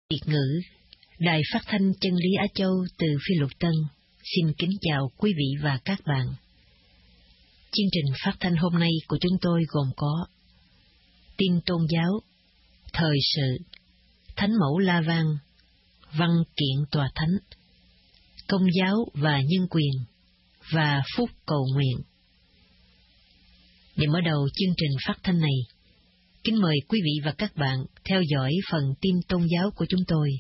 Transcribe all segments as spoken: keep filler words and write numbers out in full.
Việt ngữ, Đài Phát thanh Chân lý Á Châu từ Phi Luật Tân xin kính chào quý vị và các bạn. Chương trình phát thanh hôm nay của chúng tôi gồm có tin tôn giáo, thời sự, thánh mẫu La Vang, văn kiện tòa thánh, công giáo và nhân quyền và phúc cầu nguyện. Để mở đầu chương trình phát thanh này, kính mời quý vị và các bạn theo dõi phần tin tôn giáo của chúng tôi.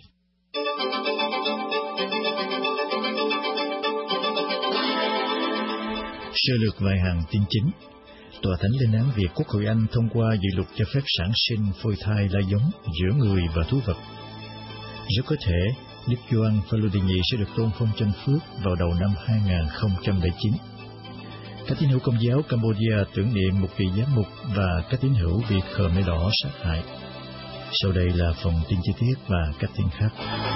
Sơ lược vài hàng tin chính. Tòa thánh lên án việc Quốc hội Anh thông qua dự luật cho phép sản sinh phôi thai lai giống giữa người và thú vật. Rất có thể Đức Gioan Phaolô đệ nhị sẽ được tôn phong chân phước vào đầu năm hai nghìn không trăm lẻ chín. Các tín hữu Công giáo Cambodia tưởng niệm một vị giám mục và các tín hữu bị Khmer Đỏ sát hại. Sau đây là phần tin chi tiết và các tin khác.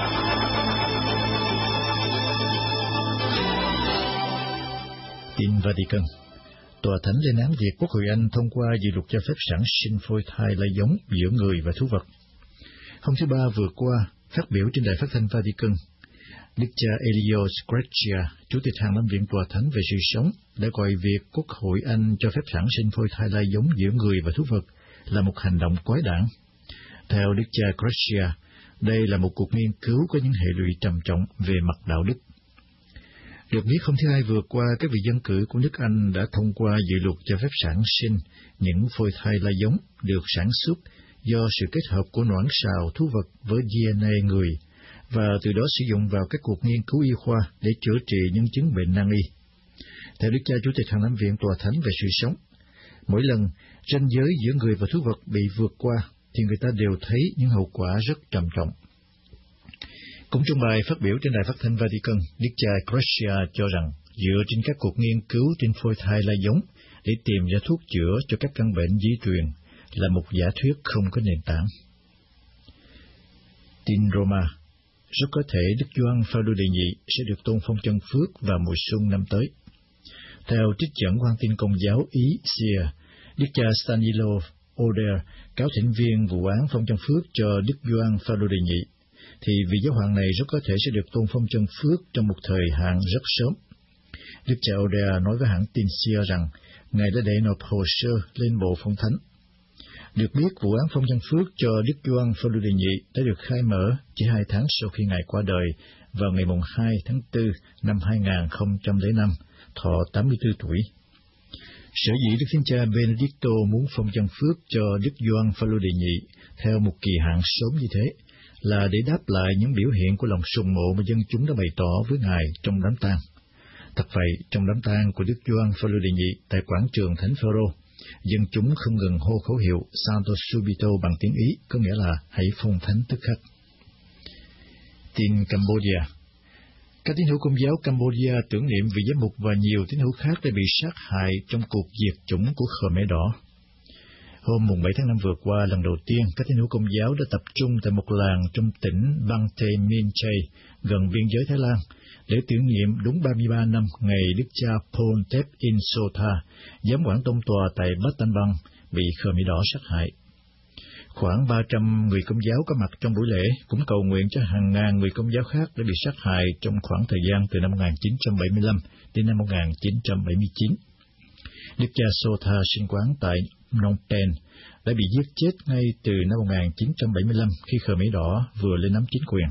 Tin Vatican. Tòa thánh lên án việc Quốc hội Anh thông qua dự luật cho phép sản sinh phôi thai lai giống giữa người và thú vật. Hôm thứ Ba vừa qua, phát biểu trên đài phát thanh Vatican, Đức cha Elio Screccia, Chủ tịch Hàng Lâm viện Tòa thánh về sự sống, đã gọi việc Quốc hội Anh cho phép sản sinh phôi thai lai giống giữa người và thú vật là một hành động quái đản. Theo Đức cha Screccia, đây là một cuộc nghiên cứu có những hệ lụy trầm trọng về mặt đạo đức. Được biết, hôm thứ Hai vừa qua, các vị dân cử của nước Anh đã thông qua dự luật cho phép sản sinh những phôi thai lai giống được sản xuất do sự kết hợp của noãn sào thú vật với đê en a người, và từ đó sử dụng vào các cuộc nghiên cứu y khoa để chữa trị những chứng bệnh nan y. Theo Đức cha Chủ tịch Hàng Lâm viện Tòa thánh về sự sống, mỗi lần ranh giới giữa người và thú vật bị vượt qua, thì người ta đều thấy những hậu quả rất trầm trọng. Cũng trong bài phát biểu trên đài phát thanh Vatican, Đức cha Screccia cho rằng dựa trên các cuộc nghiên cứu trên phôi thai lai giống để tìm ra thuốc chữa cho các căn bệnh di truyền là một giả thuyết không có nền tảng. Tin Roma. Rất có thể Đức Gioan Phaolô đệ nhị sẽ được tôn phong chân phước vào mùa xuân năm tới. Theo trích dẫn quan tin Công giáo Ý Sia, Đức cha Stanislaw Oder, cáo thỉnh viên vụ án phong chân phước cho Đức Gioan Phaolô đệ nhị, thì vị giáo hoàng này rất có thể sẽ được tôn phong chân phước trong một thời hạn rất sớm. Đức cha Oder nói với hãng tin Sia rằng ngài đã để nộp hồ sơ lên bộ phong thánh. Được biết, vụ án phong chân phước cho Đức Gioan Phaolô đệ nhị đã được khai mở chỉ hai tháng sau khi ngài qua đời vào ngày hai tháng tư năm hai nghìn không trăm lẻ năm, thọ tám mươi tư tuổi. Sở dĩ Đức Thánh cha Benedicto muốn phong chân phước cho Đức Gioan Phaolô đệ nhị theo một kỳ hạn sớm như thế là để đáp lại những biểu hiện của lòng sùng mộ mà dân chúng đã bày tỏ với ngài trong đám tang. Thật vậy, trong đám tang của Đức Gioan Phaolô đệ nhị tại quảng trường Thánh Phêrô, dân chúng không ngừng hô khẩu hiệu Santo Subito bằng tiếng Ý, có nghĩa là hãy phong thánh tức khắc. Tin Cambodia. Các tín hữu Công giáo Cambodia tưởng niệm vị giám mục và nhiều tín hữu khác đã bị sát hại trong cuộc diệt chủng của Khmer Đỏ. Hôm bảy tháng năm vừa qua, lần đầu tiên các tín hữu Công giáo đã tập trung tại một làng trong tỉnh Bang Tê Minh Chay, gần biên giới Thái Lan, để tưởng niệm đúng ba mươi ba năm ngày Đức cha Pol Tep In Sotha, giám quản tông tòa tại Battambang, bị Khmer Đỏ sát hại. Khoảng ba trăm người Công giáo có mặt trong buổi lễ cũng cầu nguyện cho hàng ngàn người Công giáo khác đã bị sát hại trong khoảng thời gian từ năm một nghìn chín trăm bảy mươi lăm đến năm một nghìn chín trăm bảy mươi chín. Đức cha Sotha sinh quán tại Phnom Penh đã bị giết chết ngay từ năm một nghìn chín trăm bảy mươi lăm khi Khmer Đỏ vừa lên nắm chính quyền.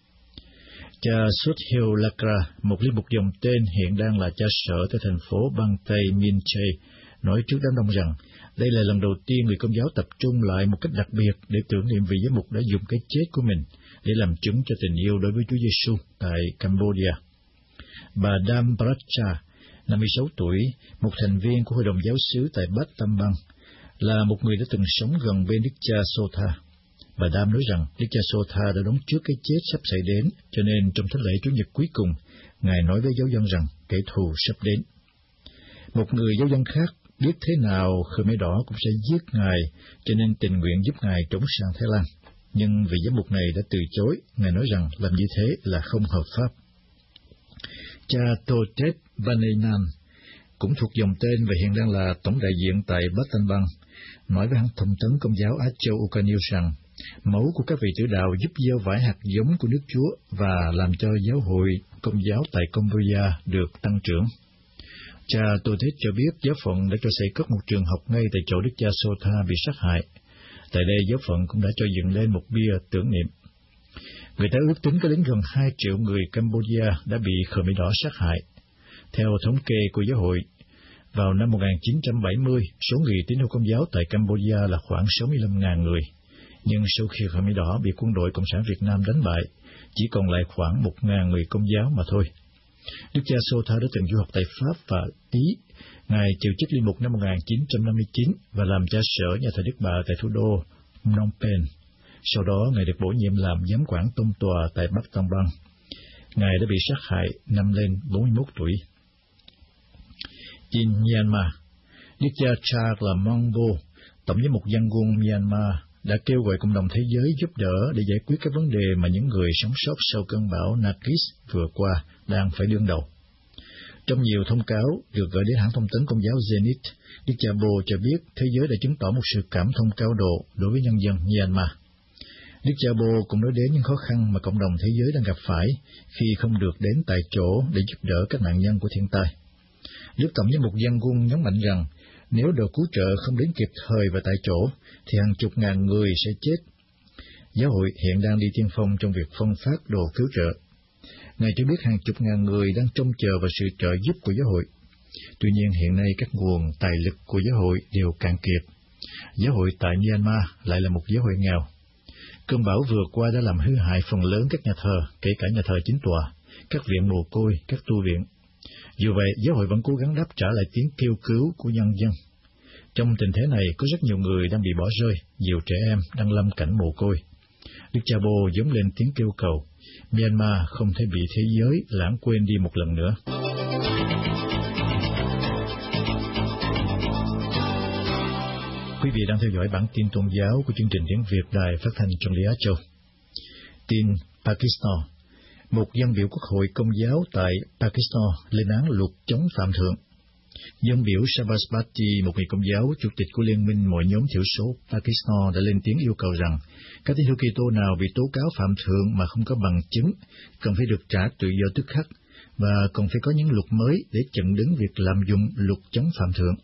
Cha Sothil Lakra, một linh mục dòng tên hiện đang là cha sở tại thành phố Bang Tây Minh Chay, nói trước đám đông rằng đây là lần đầu tiên người Công giáo tập trung lại một cách đặc biệt để tưởng niệm vị giám mục đã dùng cái chết của mình để làm chứng cho tình yêu đối với Chúa Giêsu tại Cambodia. Bà Dam Pracha, năm mươi sáu tuổi, một thành viên của Hội đồng Giáo xứ tại Battambang, là một người đã từng sống gần bên Đức cha Sotha. Bà Dam nói rằng Đức cha Sotha đã đoán trước cái chết sắp xảy đến, cho nên trong thánh lễ Chủ nhật cuối cùng, ngài nói với giáo dân rằng kẻ thù sắp đến. Một người giáo dân khác biết thế nào Khmer Đỏ cũng sẽ giết ngài, cho nên tình nguyện giúp ngài trốn sang Thái Lan. Nhưng vị giám mục này đã từ chối, ngài nói rằng làm như thế là không hợp pháp. Cha Totep Vanenan, cũng thuộc dòng tên và hiện đang là tổng đại diện tại Battambang, nói với hãng thông tấn Công giáo Á Châu Uka News rằng Máu của các vị tử đạo giúp gieo vải hạt giống của nước Chúa và làm cho giáo hội Công giáo tại Cambodia được tăng trưởng. Cha Tô Thích cho biết giáo phận đã cho xây cất một trường học ngay tại chỗ Đức cha Sotha bị sát hại. Tại đây giáo phận cũng đã cho dựng lên một bia tưởng niệm. Người ta ước tính có đến gần hai triệu người Cambodia đã bị Khmer Đỏ sát hại. Theo thống kê của giáo hội, vào năm một nghìn chín trăm bảy mươi, số người tín hữu Công giáo tại Cambodia là khoảng sáu mươi lăm nghìn người. Nhưng sau khi Khmer Đỏ bị quân đội Cộng sản Việt Nam đánh bại, chỉ còn lại khoảng một nghìn người Công giáo mà thôi. Đức cha Sotha đã từng du học tại Pháp và Ý. Ngài chịu chức linh mục năm một nghìn chín trăm năm mươi chín và làm cha sở nhà thờ Đức Bà tại thủ đô Phnom Penh. Sau đó, Ngài được bổ nhiệm làm giám quản tông tòa tại Bắc Tông Bang. Ngài đã bị sát hại năm lên bốn mươi mốt tuổi. In Myanmar, Đức cha Charles Mongbo, Tổng giám mục Dân quân Myanmar, đã kêu gọi cộng đồng thế giới giúp đỡ để giải quyết các vấn đề mà những người sống sót sau cơn bão Nargis vừa qua đang phải đương đầu. Trong nhiều thông cáo được gửi đến hãng thông tấn Công giáo Zenith, Đức cha Bo cho biết thế giới đã chứng tỏ một sự cảm thông cao độ đối với nhân dân Myanmar. Đức cha Bo cũng nói đến những khó khăn mà cộng đồng thế giới đang gặp phải khi không được đến tại chỗ để giúp đỡ các nạn nhân của thiên tai. Đức Tổng giám mục Dân quân nhấn mạnh rằng nếu đội cứu trợ không đến kịp thời và tại chỗ, thì hàng chục ngàn người sẽ chết. Giáo hội hiện đang đi tiên phong trong việc phân phát đồ cứu trợ. Ngài cho biết hàng chục ngàn người đang trông chờ vào sự trợ giúp của giáo hội. Tuy nhiên hiện nay các nguồn tài lực của giáo hội đều cạn kiệt. Giáo hội tại Myanmar lại là một giáo hội nghèo. Cơn bão vừa qua đã làm hư hại phần lớn các nhà thờ, kể cả nhà thờ chính tòa, các viện mồ côi, các tu viện. Dù vậy, giáo hội vẫn cố gắng đáp trả lại tiếng kêu cứu của nhân dân. Trong tình thế này, có rất nhiều người đang bị bỏ rơi, nhiều trẻ em đang lâm cảnh mồ côi. Đức cha Bo giống lên tiếng kêu cầu, Myanmar không thể bị thế giới lãng quên đi một lần nữa. Quý vị đang theo dõi bản tin tôn giáo của chương trình tiếng Việt Đài Phát thanh Chân lý Á Châu. Tin Pakistan. Một dân biểu Quốc hội Công giáo tại Pakistan lên án luật chống phạm thượng. Dân biểu Shahbaz Bhatti, một người Công giáo, chủ tịch của Liên minh mọi nhóm thiểu số Pakistan, đã lên tiếng yêu cầu rằng các tín hữu Kitô nào bị tố cáo phạm thượng mà không có bằng chứng cần phải được trả tự do tức khắc và còn phải có những luật mới để chặn đứng việc lạm dụng luật chống phạm thượng.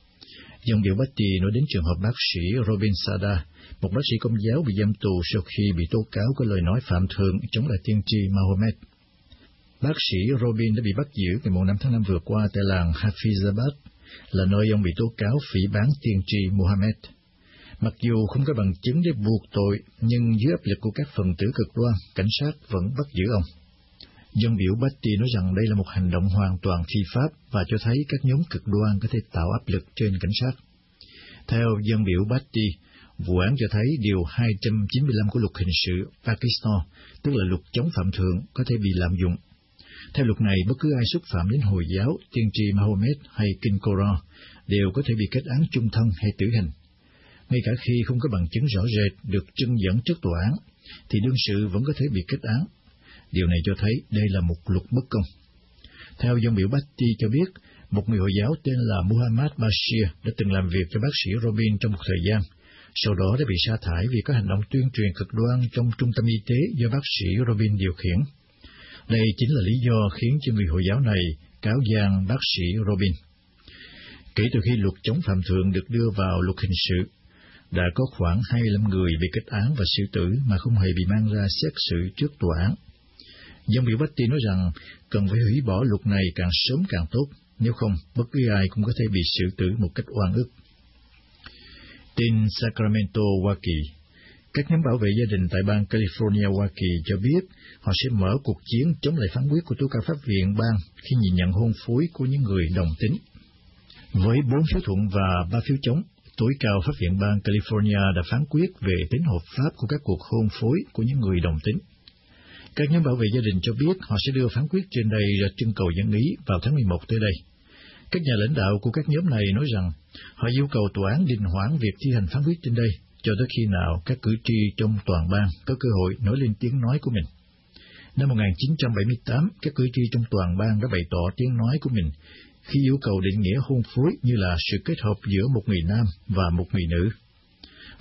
Dân biểu Bhatti nói đến trường hợp bác sĩ Robin Sada, một bác sĩ Công giáo bị giam tù sau khi bị tố cáo có lời nói phạm thượng chống lại tiên tri Mahomet. Bác sĩ Robin đã bị bắt giữ ngày năm tháng năm vừa qua tại làng Hafizabad, là nơi ông bị tố cáo phỉ báng tiên tri Muhammad. Mặc dù không có bằng chứng để buộc tội, nhưng dưới áp lực của các phần tử cực đoan, cảnh sát vẫn bắt giữ ông. Dân biểu Bhatti nói rằng đây là một hành động hoàn toàn phi pháp và cho thấy các nhóm cực đoan có thể tạo áp lực trên cảnh sát. Theo dân biểu Bhatti, vụ án cho thấy điều hai trăm chín mươi lăm của luật hình sự Pakistan, tức là luật chống phạm thượng, có thể bị lạm dụng. Theo luật này, bất cứ ai xúc phạm đến Hồi giáo, tiên tri Mahomet hay Kinh Koran đều có thể bị kết án chung thân hay tử hình. Ngay cả khi không có bằng chứng rõ rệt được trưng dẫn trước tòa án, thì đương sự vẫn có thể bị kết án. Điều này cho thấy đây là một luật bất công. Theo dân biểu Bhatti cho biết, một người Hồi giáo tên là Muhammad Bashir đã từng làm việc cho bác sĩ Robin trong một thời gian, sau đó đã bị sa thải vì có hành động tuyên truyền cực đoan trong trung tâm y tế do bác sĩ Robin điều khiển. Đây chính là lý do khiến cho người Hồi giáo này cáo gian bác sĩ Robin. Kể từ khi luật chống phạm thượng được đưa vào luật hình sự, đã có khoảng hai mươi lăm người bị kết án và xử tử mà không hề bị mang ra xét xử trước tòa án. Dân biểu Bhatti nói rằng cần phải hủy bỏ luật này càng sớm càng tốt, nếu không bất cứ ai cũng có thể bị xử tử một cách oan ức. Tin Sacramento, Hoa Kỳ. Các nhóm bảo vệ gia đình tại bang California, Hoa Kỳ cho biết họ sẽ mở cuộc chiến chống lại phán quyết của tố cáo pháp viện bang khi nhìn nhận hôn phối của những người đồng tính. Với bốn phiếu thuận và ba phiếu chống, tối cao pháp viện bang California đã phán quyết về tính hợp pháp của các cuộc hôn phối của những người đồng tính. Các nhóm bảo vệ gia đình cho biết họ sẽ đưa phán quyết trên đây ra trưng cầu dân ý vào tháng mười một tới đây. Các nhà lãnh đạo của các nhóm này nói rằng họ yêu cầu tòa án đình hoãn việc thi hành phán quyết trên đây cho tới khi nào các cử tri trong toàn bang có cơ hội nói lên tiếng nói của mình. Năm một nghìn chín trăm bảy mươi tám, các cử tri trong toàn bang đã bày tỏ tiếng nói của mình khi yêu cầu định nghĩa hôn phối như là sự kết hợp giữa một người nam và một người nữ.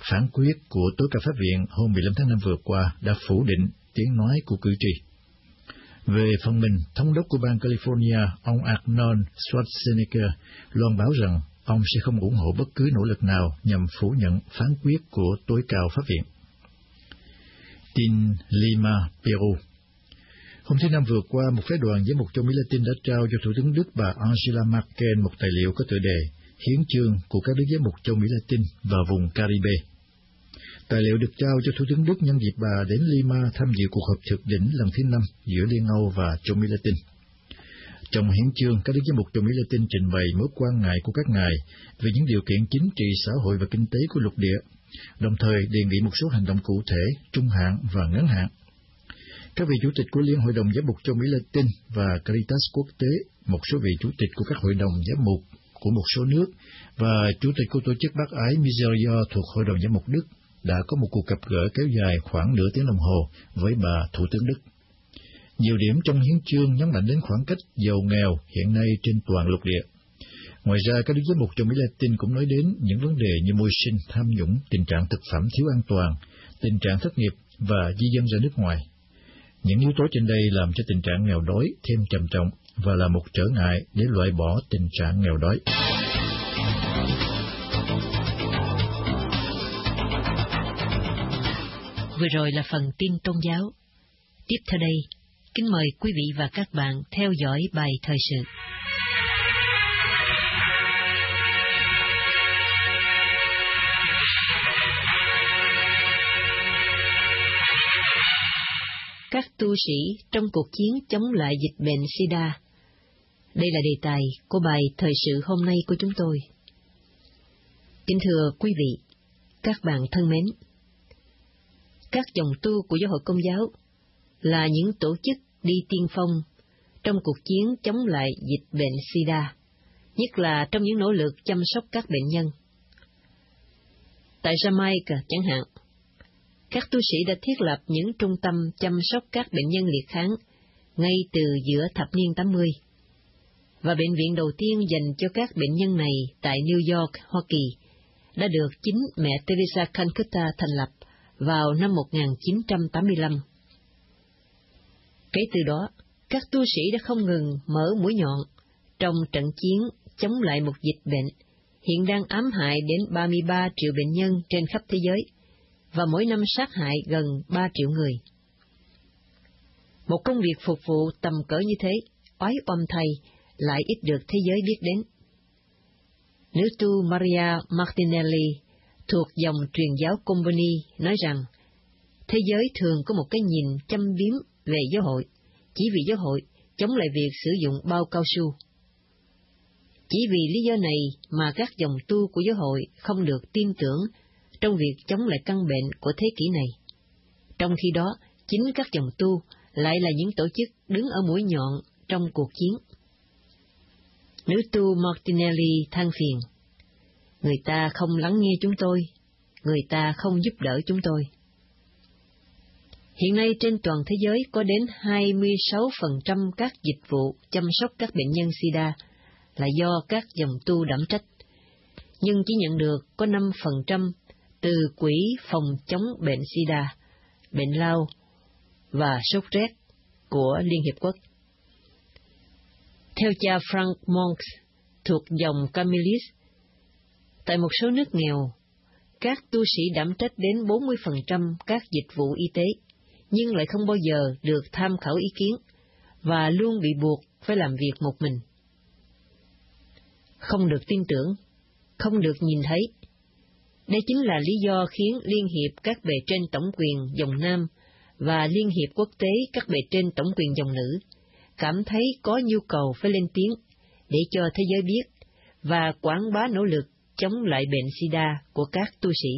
phán quyết của tối cao pháp viện hôm mười lăm tháng năm vừa qua đã phủ định tiếng nói của cử tri. Về phần mình, thống đốc của bang California, ông Arnold Schwarzenegger, loan báo rằng ông sẽ không ủng hộ bất cứ nỗ lực nào nhằm phủ nhận phán quyết của tối cao pháp viện. Tin Lima, Peru. Hôm thứ Năm vừa qua, một phái đoàn giám mục châu Mỹ Latin đã trao cho Thủ tướng Đức bà Angela Merkel một tài liệu có tựa đề Hiến chương của các nước giám mục châu Mỹ Latin và vùng Caribe. Tài liệu được trao cho Thủ tướng Đức nhân dịp bà đến Lima tham dự cuộc họp thượng đỉnh lần thứ năm giữa Liên Âu và châu Mỹ Latin. Trong hiến chương, các nước giám mục châu Mỹ Latin trình bày mối quan ngại của các ngài về những điều kiện chính trị, xã hội và kinh tế của lục địa, đồng thời đề nghị một số hành động cụ thể, trung hạn và ngắn hạn. Các vị chủ tịch của Liên hội đồng giám mục châu Mỹ Latin và Caritas quốc tế, một số vị chủ tịch của các hội đồng giám mục của một số nước và chủ tịch của tổ chức bác ái Miserior thuộc hội đồng giám mục Đức đã có một cuộc gặp gỡ kéo dài khoảng nửa tiếng đồng hồ với bà Thủ tướng Đức. Nhiều điểm trong hiến chương nhấn mạnh đến khoảng cách giàu nghèo hiện nay trên toàn lục địa. Ngoài ra, các đức giám mục châu Mỹ Latin cũng nói đến những vấn đề như môi sinh, tham nhũng, tình trạng thực phẩm thiếu an toàn, tình trạng thất nghiệp và di dân ra nước ngoài. Những yếu tố trên đây làm cho tình trạng nghèo đói thêm trầm trọng và là một trở ngại để loại bỏ tình trạng nghèo đói. Vừa rồi là phần tin tôn giáo. Tiếp theo đây, kính mời quý vị và các bạn theo dõi bài thời sự. Các tu sĩ trong cuộc chiến chống lại dịch bệnh SIDA. Đây là đề tài của bài thời sự hôm nay của chúng tôi. Kính thưa quý vị, các bạn thân mến, các dòng tu của Giáo hội Công giáo là những tổ chức đi tiên phong trong cuộc chiến chống lại dịch bệnh SIDA, nhất là trong những nỗ lực chăm sóc các bệnh nhân. Tại Jamaica chẳng hạn, các tu sĩ đã thiết lập những trung tâm chăm sóc các bệnh nhân liệt kháng ngay từ giữa thập niên tám mươi, và bệnh viện đầu tiên dành cho các bệnh nhân này tại New York, Hoa Kỳ, đã được chính mẹ Teresa Calcutta thành lập vào năm một nghìn chín trăm tám mươi lăm. Kể từ đó, các tu sĩ đã không ngừng mở mũi nhọn trong trận chiến chống lại một dịch bệnh hiện đang ám hại đến ba mươi ba triệu bệnh nhân trên khắp thế giới, và mỗi năm sát hại gần ba triệu người. Một công việc phục vụ tầm cỡ như thế, oái oăm thay, lại ít được thế giới biết đến. Nữ tu Maria Martinelli thuộc dòng truyền giáo Comboni nói rằng, thế giới thường có một cái nhìn châm biếm về giáo hội, chỉ vì giáo hội chống lại việc sử dụng bao cao su. Chỉ vì lý do này mà các dòng tu của giáo hội không được tin tưởng trong việc chống lại căn bệnh của thế kỷ này. Trong khi đó, chính các dòng tu lại là những tổ chức đứng ở mũi nhọn trong cuộc chiến. Nữ tu Martinelli than phiền, người ta không lắng nghe chúng tôi, người ta không giúp đỡ chúng tôi. Hiện nay trên toàn thế giới có đến hai mươi sáu phần trăm các dịch vụ chăm sóc các bệnh nhân SIDA là do các dòng tu đảm trách, nhưng chỉ nhận được có năm phần trăm từ Quỹ phòng chống bệnh SIDA, bệnh lao và sốt rét của Liên Hiệp Quốc. Theo cha Frank Monks thuộc dòng Carmelis, tại một số nước nghèo, các tu sĩ đảm trách đến bốn mươi phần trăm các dịch vụ y tế, nhưng lại không bao giờ được tham khảo ý kiến và luôn bị buộc phải làm việc một mình. Không được tin tưởng, không được nhìn thấy. Đây chính là lý do khiến Liên hiệp các bề trên tổng quyền dòng nam và Liên hiệp quốc tế các bề trên tổng quyền dòng nữ cảm thấy có nhu cầu phải lên tiếng để cho thế giới biết và quảng bá nỗ lực chống lại bệnh SIDA của các tu sĩ.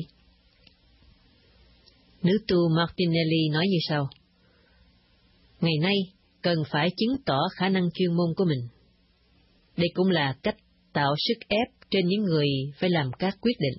Nữ tu Martinelli nói như sau: ngày nay cần phải chứng tỏ khả năng chuyên môn của mình. Đây cũng là cách tạo sức ép trên những người phải làm các quyết định.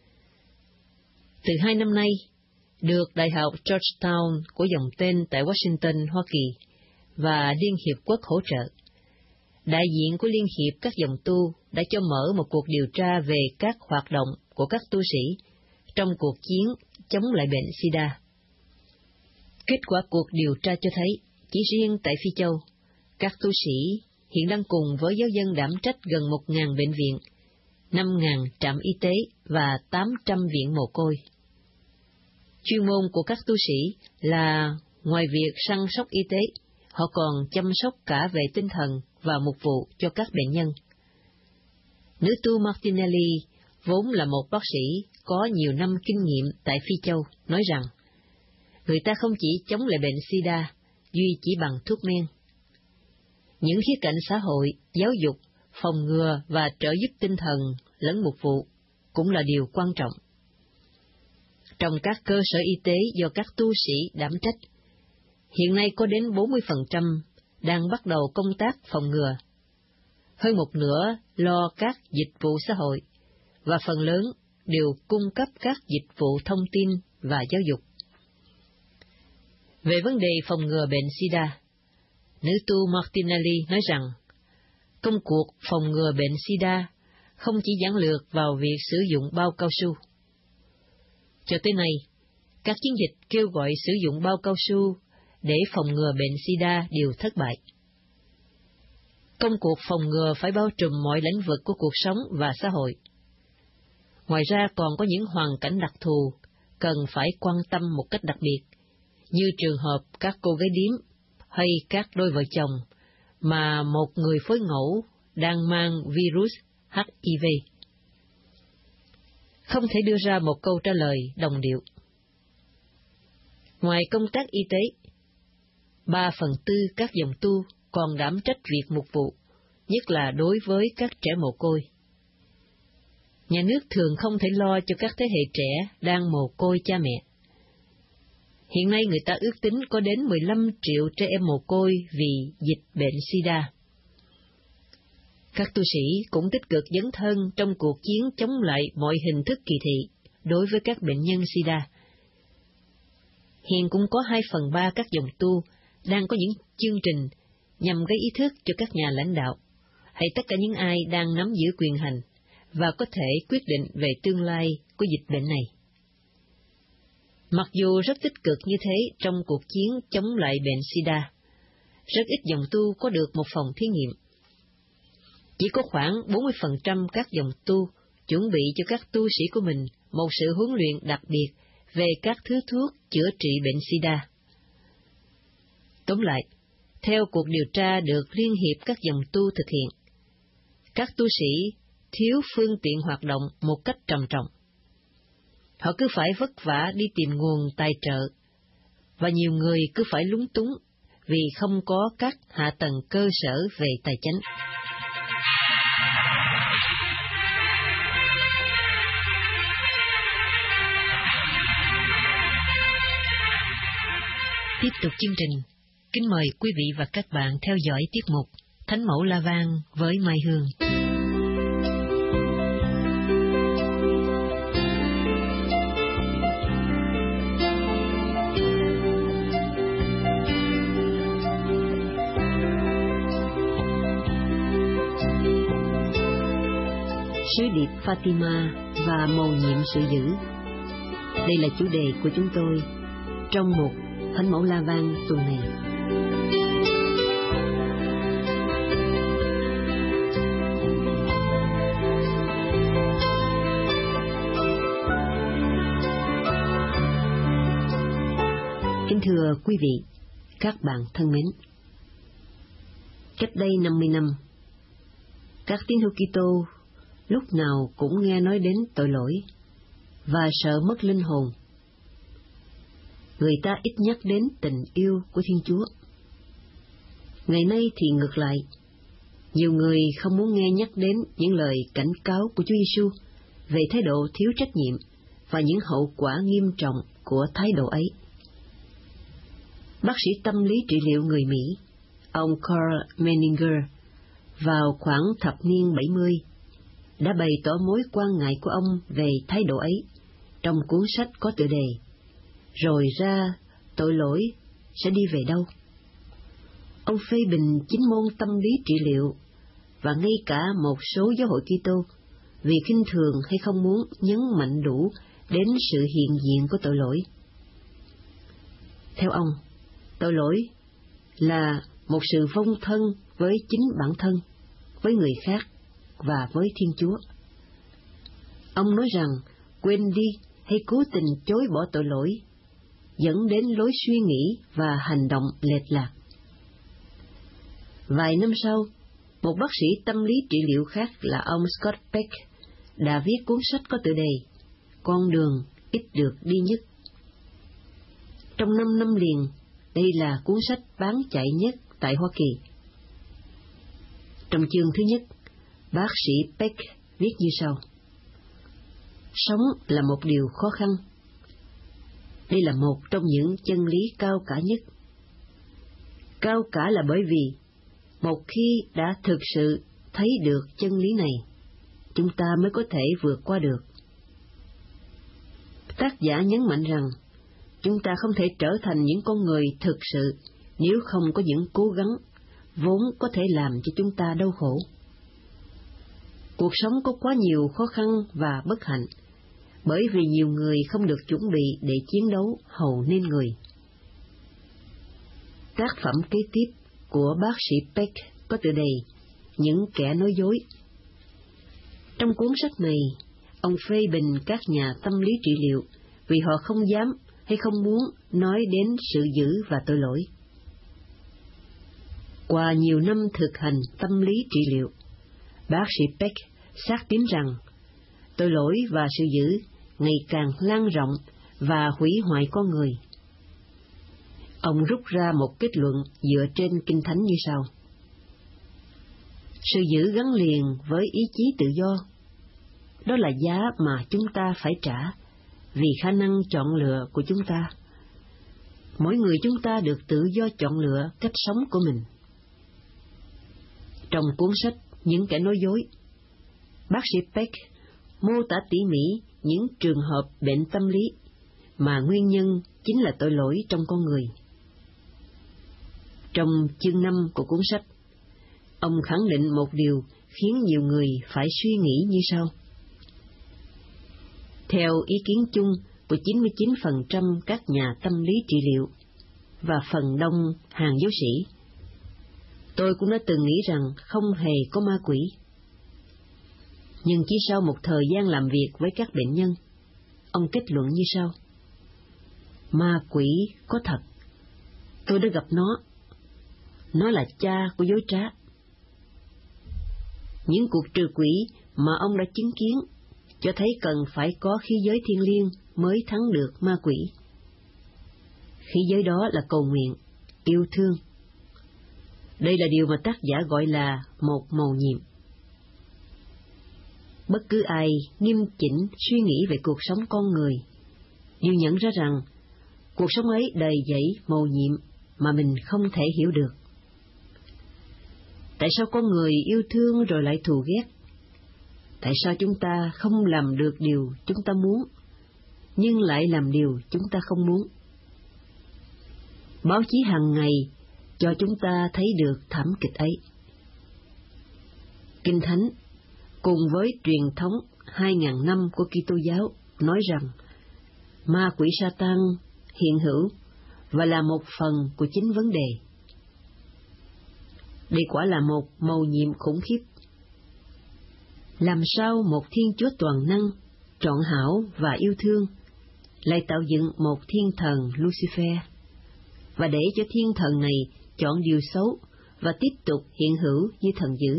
Từ hai năm nay, được Đại học Georgetown của dòng tên tại Washington, Hoa Kỳ và Liên Hiệp Quốc hỗ trợ, đại diện của Liên hiệp các dòng tu đã cho mở một cuộc điều tra về các hoạt động của các tu sĩ trong cuộc chiến chống lại bệnh sida. Kết quả cuộc điều tra cho thấy, chỉ riêng tại Phi Châu, các tu sĩ hiện đang cùng với giáo dân đảm trách gần một nghìn bệnh viện, năm nghìn trạm y tế và tám trăm viện mồ côi. Chuyên môn của các tu sĩ là ngoài việc săn sóc y tế, họ còn chăm sóc cả về tinh thần và mục vụ cho các bệnh nhân. Nữ tu Martinelli, vốn là một bác sĩ có nhiều năm kinh nghiệm tại Phi Châu, nói rằng, người ta không chỉ chống lại bệnh sida, duy chỉ bằng thuốc men. Những khía cạnh xã hội, giáo dục, phòng ngừa và trợ giúp tinh thần lẫn mục vụ cũng là điều quan trọng. Trong các cơ sở y tế do các tu sĩ đảm trách, hiện nay có đến bốn mươi phần trăm đang bắt đầu công tác phòng ngừa. Hơn một nửa lo các dịch vụ xã hội, và phần lớn đều cung cấp các dịch vụ thông tin và giáo dục. Về vấn đề phòng ngừa bệnh sida, nữ tu Martinelli nói rằng, công cuộc phòng ngừa bệnh sida không chỉ giản lược vào việc sử dụng bao cao su. Cho tới nay, các chiến dịch kêu gọi sử dụng bao cao su để phòng ngừa bệnh sida đều thất bại. Công cuộc phòng ngừa phải bao trùm mọi lĩnh vực của cuộc sống và xã hội. Ngoài ra còn có những hoàn cảnh đặc thù cần phải quan tâm một cách đặc biệt, như trường hợp các cô gái điếm hay các đôi vợ chồng mà một người phối ngẫu đang mang virus H I V. Không thể đưa ra một câu trả lời đồng điệu. Ngoài công tác y tế, ba phần tư các dòng tu còn đảm trách việc mục vụ, nhất là đối với các trẻ mồ côi. Nhà nước thường không thể lo cho các thế hệ trẻ đang mồ côi cha mẹ. Hiện nay người ta ước tính có đến mười lăm triệu trẻ em mồ côi vì dịch bệnh sida. Các tu sĩ cũng tích cực dấn thân trong cuộc chiến chống lại mọi hình thức kỳ thị đối với các bệnh nhân sida. Hiện cũng có hai phần ba các dòng tu đang có những chương trình nhằm gây ý thức cho các nhà lãnh đạo, hay tất cả những ai đang nắm giữ quyền hành và có thể quyết định về tương lai của dịch bệnh này. Mặc dù rất tích cực như thế trong cuộc chiến chống lại bệnh sida, rất ít dòng tu có được một phòng thí nghiệm. Chỉ có khoảng bốn mươi phần trăm các dòng tu chuẩn bị cho các tu sĩ của mình một sự huấn luyện đặc biệt về các thứ thuốc chữa trị bệnh sida. Tóm lại, theo cuộc điều tra được Liên hiệp các dòng tu thực hiện, các tu sĩ thiếu phương tiện hoạt động một cách trầm trọng. Họ cứ phải vất vả đi tìm nguồn tài trợ, và nhiều người cứ phải lúng túng vì không có các hạ tầng cơ sở về tài chính. Tiếp tục chương trình, kính mời quý vị và các bạn theo dõi tiết mục Thánh Mẫu La Vang với Mai Hương. Sứ điệp Fatima và mầu nhiệm sự giữ. Đây là chủ đề của chúng tôi trong một Thánh Mẫu La Vang tuần này. Kính thưa quý vị, các bạn thân mến, cách đây năm mươi năm, các tín hữu Kitô lúc nào cũng nghe nói đến tội lỗi và sợ mất linh hồn. Người ta ít nhắc đến tình yêu của Thiên Chúa. Ngày nay thì ngược lại, nhiều người không muốn nghe nhắc đến những lời cảnh cáo của Chúa Giêsu về thái độ thiếu trách nhiệm và những hậu quả nghiêm trọng của thái độ ấy. Bác sĩ tâm lý trị liệu người Mỹ, ông Carl Menninger, vào khoảng thập niên bảy mươi, đã bày tỏ mối quan ngại của ông về thái độ ấy trong cuốn sách có tựa đề Rồi ra tội lỗi sẽ đi về đâu. Ông phê bình chính môn tâm lý trị liệu và ngay cả một số giáo hội Kitô vì khinh thường hay không muốn nhấn mạnh đủ đến sự hiện diện của tội lỗi. Theo ông, tội lỗi là một sự vong thân với chính bản thân, với người khác và với Thiên Chúa. Ông nói rằng quên đi hay cố tình chối bỏ tội lỗi dẫn đến lối suy nghĩ và hành động lệch lạc. Vài năm sau, một bác sĩ tâm lý trị liệu khác là ông Scott Peck đã viết cuốn sách có tựa đề Con đường ít được đi nhất. Trong năm năm liền, đây là cuốn sách bán chạy nhất tại Hoa Kỳ. Trong chương thứ nhất, bác sĩ Peck viết như sau: Sống là một điều khó khăn. Đây là một trong những chân lý cao cả nhất. Cao cả là bởi vì một khi đã thực sự thấy được chân lý này, chúng ta mới có thể vượt qua được. Tác giả nhấn mạnh rằng chúng ta không thể trở thành những con người thực sự nếu không có những cố gắng vốn có thể làm cho chúng ta đau khổ. Cuộc sống có quá nhiều khó khăn và bất hạnh, bởi vì nhiều người không được chuẩn bị để chiến đấu hầu nên người. Tác phẩm kế tiếp của bác sĩ Peck có tựa đề Những kẻ nói dối. Trong cuốn sách này, ông phê bình các nhà tâm lý trị liệu vì họ không dám hay không muốn nói đến sự dữ và tội lỗi. Qua nhiều năm thực hành tâm lý trị liệu, bác sĩ Peck xác tín rằng tội lỗi và sự dữ ngày càng lan rộng và hủy hoại con người. Ông rút ra một kết luận dựa trên Kinh Thánh như sau: Sự dữ gắn liền với ý chí tự do. Đó là giá mà chúng ta phải trả vì khả năng chọn lựa của chúng ta. Mỗi người chúng ta được tự do chọn lựa cách sống của mình. Trong cuốn sách Những kẻ nói dối, bác sĩ Peck mô tả tỉ mỉ những trường hợp bệnh tâm lý mà nguyên nhân chính là tội lỗi trong con người. Trong chương năm của cuốn sách, ông khẳng định một điều khiến nhiều người phải suy nghĩ như sau. Theo ý kiến chung của chín mươi chín phần trăm các nhà tâm lý trị liệu và phần đông hàng giáo sĩ, tôi cũng đã từng nghĩ rằng không hề có ma quỷ. Nhưng chỉ sau một thời gian làm việc với các bệnh nhân, ông kết luận như sau: Ma quỷ có thật. Tôi đã gặp nó. Nó là cha của dối trá. Những cuộc trừ quỷ mà ông đã chứng kiến cho thấy cần phải có khí giới thiêng liêng mới thắng được ma quỷ. Khí giới đó là cầu nguyện, yêu thương. Đây là điều mà tác giả gọi là một mầu nhiệm. Bất cứ ai nghiêm chỉnh suy nghĩ về cuộc sống con người đều nhận ra rằng cuộc sống ấy đầy dẫy mầu nhiệm mà mình không thể hiểu được. Tại sao con người yêu thương rồi lại thù ghét? Tại sao chúng ta không làm được điều chúng ta muốn, nhưng lại làm điều chúng ta không muốn? Báo chí hàng ngày cho chúng ta thấy được thảm kịch ấy. Kinh Thánh cùng với truyền thống hai ngàn năm của Kitô giáo nói rằng ma quỷ Sa-tan hiện hữu và là một phần của chính vấn đề. Đây quả là một mầu nhiệm khủng khiếp. Làm sao một Thiên Chúa toàn năng, trọn hảo và yêu thương lại tạo dựng một thiên thần Lucifer, và để cho thiên thần này chọn điều xấu và tiếp tục hiện hữu như thần dữ?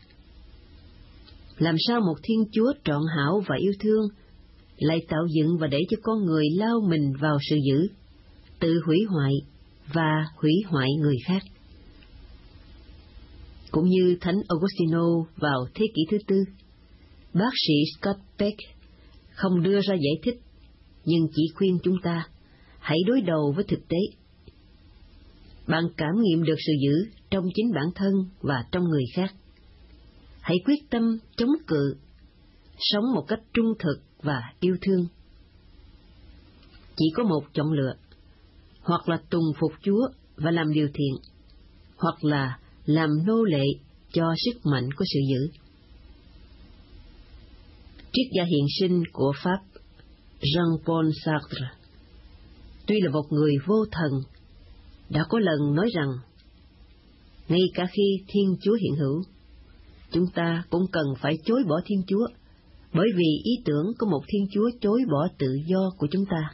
Làm sao một Thiên Chúa trọn hảo và yêu thương lại tạo dựng và để cho con người lao mình vào sự dữ, tự hủy hoại và hủy hoại người khác? Cũng như Thánh Augustino vào thế kỷ thứ tư, bác sĩ Scott Peck không đưa ra giải thích, nhưng chỉ khuyên chúng ta hãy đối đầu với thực tế. Bạn cảm nghiệm được sự dữ trong chính bản thân và trong người khác. Hãy quyết tâm chống cự, sống một cách trung thực và yêu thương. Chỉ có một chọn lựa, hoặc là tùng phục Chúa và làm điều thiện, hoặc là làm nô lệ cho sức mạnh của sự dữ. Triết gia hiện sinh của Pháp Jean-Paul Sartre, tuy là một người vô thần, đã có lần nói rằng, ngay cả khi Thiên Chúa hiện hữu, chúng ta cũng cần phải chối bỏ Thiên Chúa, bởi vì ý tưởng của một Thiên Chúa chối bỏ tự do của chúng ta.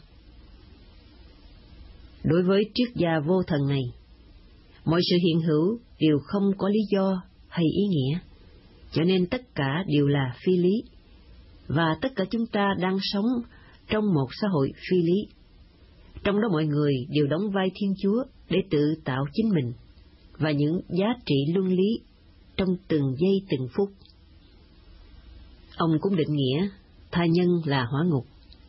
Đối với triết gia vô thần này, mọi sự hiện hữu đều không có lý do hay ý nghĩa, cho nên tất cả đều là phi lý, và tất cả chúng ta đang sống trong một xã hội phi lý. Trong đó mọi người đều đóng vai Thiên Chúa để tự tạo chính mình và những giá trị luân lý trong từng giây từng phút. Ông cũng định nghĩa tha nhân là hỏa ngục.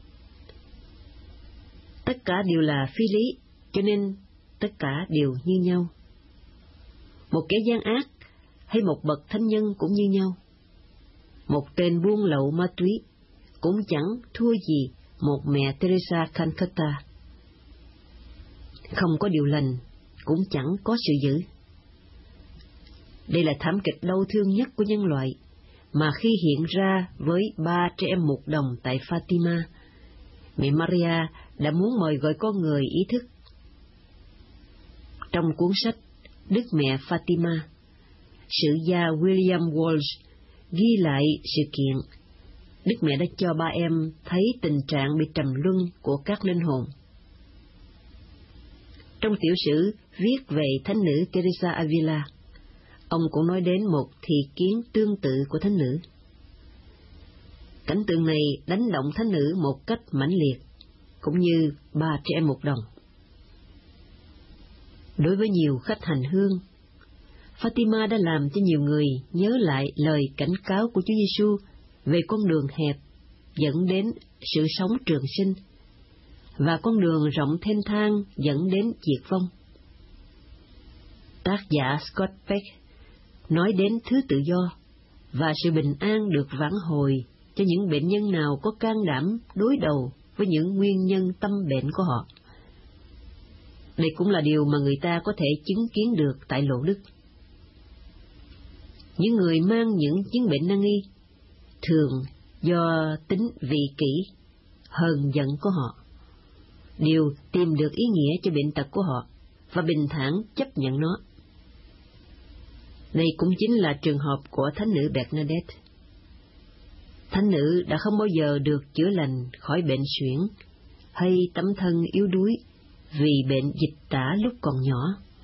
Tất cả đều là phi lý, cho nên tất cả đều như nhau. Một kẻ gian ác hay một bậc thánh nhân cũng như nhau. Một tên buôn lậu ma túy cũng chẳng thua gì một mẹ Teresa Calcutta. Không có điều lành cũng chẳng có sự dữ. Đây là thảm kịch đau thương nhất của nhân loại, mà khi hiện ra với ba trẻ em mục đồng tại Fatima, mẹ Maria đã muốn mời gọi con người ý thức. Trong cuốn sách Đức Mẹ Fatima, sử gia William Walsh ghi lại sự kiện Đức Mẹ đã cho ba em thấy tình trạng bị trầm luân của các linh hồn. Trong tiểu sử viết về thánh nữ Teresa Avila, ông cũng nói đến một thị kiến tương tự của thánh nữ. Cảnh tượng này đánh động thánh nữ một cách mãnh liệt, cũng như ba trẻ em mục đồng. Đối với nhiều khách hành hương, Fatima đã làm cho nhiều người nhớ lại lời cảnh cáo của Chúa Giêsu về con đường hẹp dẫn đến sự sống trường sinh, và con đường rộng thênh thang dẫn đến diệt vong. Tác giả Scott Peck nói đến thứ tự do và sự bình an được vãn hồi cho những bệnh nhân nào có can đảm đối đầu với những nguyên nhân tâm bệnh của họ. Đây cũng là điều mà người ta có thể chứng kiến được tại Lộ Đức. Những người mang những chứng bệnh nan y thường do tính vị kỷ, hờn giận của họ, đều tìm được ý nghĩa cho bệnh tật của họ và bình thản chấp nhận nó. Đây cũng chính là trường hợp của thánh nữ Bernadette. Thánh nữ đã không bao giờ được chữa lành khỏi bệnh suyễn hay tấm thân yếu đuối vì bệnh dịch tả lúc còn nhỏ.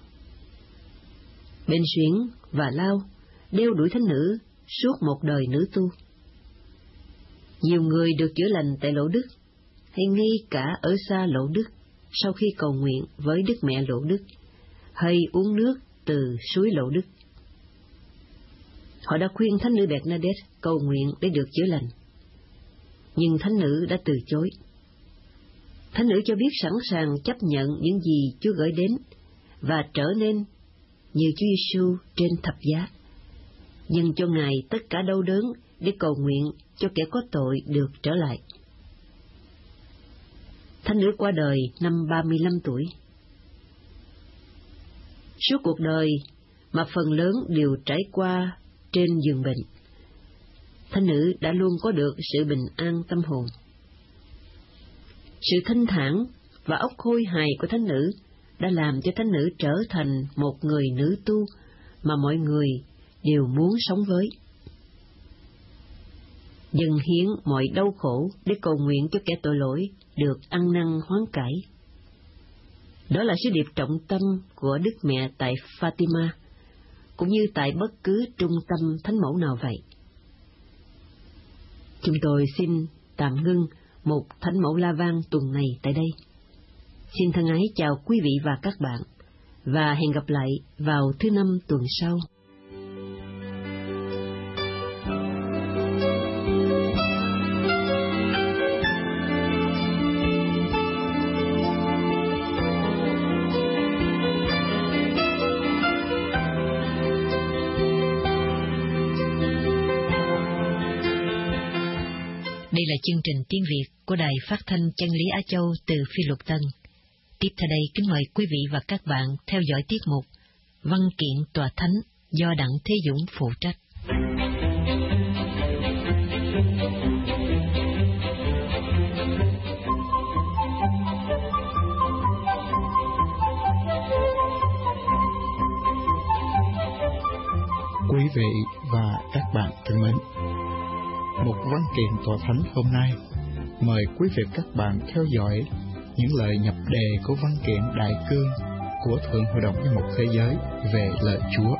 Bệnh suyễn và lao đeo đuổi thánh nữ suốt một đời nữ tu. Nhiều người được chữa lành tại Lộ Đức, hay ngay cả ở xa Lộ Đức sau khi cầu nguyện với Đức Mẹ Lộ Đức, hay uống nước từ suối Lộ Đức. Họ đã khuyên thánh nữ Bernadette cầu nguyện để được chữa lành, nhưng thánh nữ đã từ chối. Thánh nữ cho biết sẵn sàng chấp nhận những gì Chúa gửi đến và trở nên như Chúa Giêsu trên thập giá, nhưng cho Ngài tất cả đau đớn để cầu nguyện cho kẻ có tội được trở lại. Thánh nữ qua đời năm ba mươi lăm tuổi. Suốt cuộc đời mà phần lớn đều trải qua trên giường bệnh, thánh nữ đã luôn có được sự bình an tâm hồn. Sự thanh thản và óc khôi hài của thánh nữ đã làm cho thánh nữ trở thành một người nữ tu mà mọi người đều muốn sống với. Dâng hiến mọi đau khổ để cầu nguyện cho kẻ tội lỗi được ăn năn hoán cải. Đó là sứ điệp trọng tâm của Đức Mẹ tại Fatima, cũng như tại bất cứ trung tâm thánh mẫu nào vậy. Chúng tôi xin tạm ngưng một thánh mẫu La Vang tuần này tại đây. Xin thân ái chào quý vị và các bạn, và hẹn gặp lại vào thứ năm tuần sau. Đây là chương trình tiếng Việt của Đài Phát thanh Chân lý Á Châu từ Phi Luật Tân. Tiếp theo đây kính mời quý vị và các bạn theo dõi tiết mục Văn kiện Tòa Thánh do Đặng Thế Dũng phụ trách. Quý vị và các bạn thân mến, một văn kiện tòa thánh hôm nay mời quý vị các bạn theo dõi những lời nhập đề của văn kiện đại cương của Thượng Hội đồng Giám mục Thế giới về lời Chúa.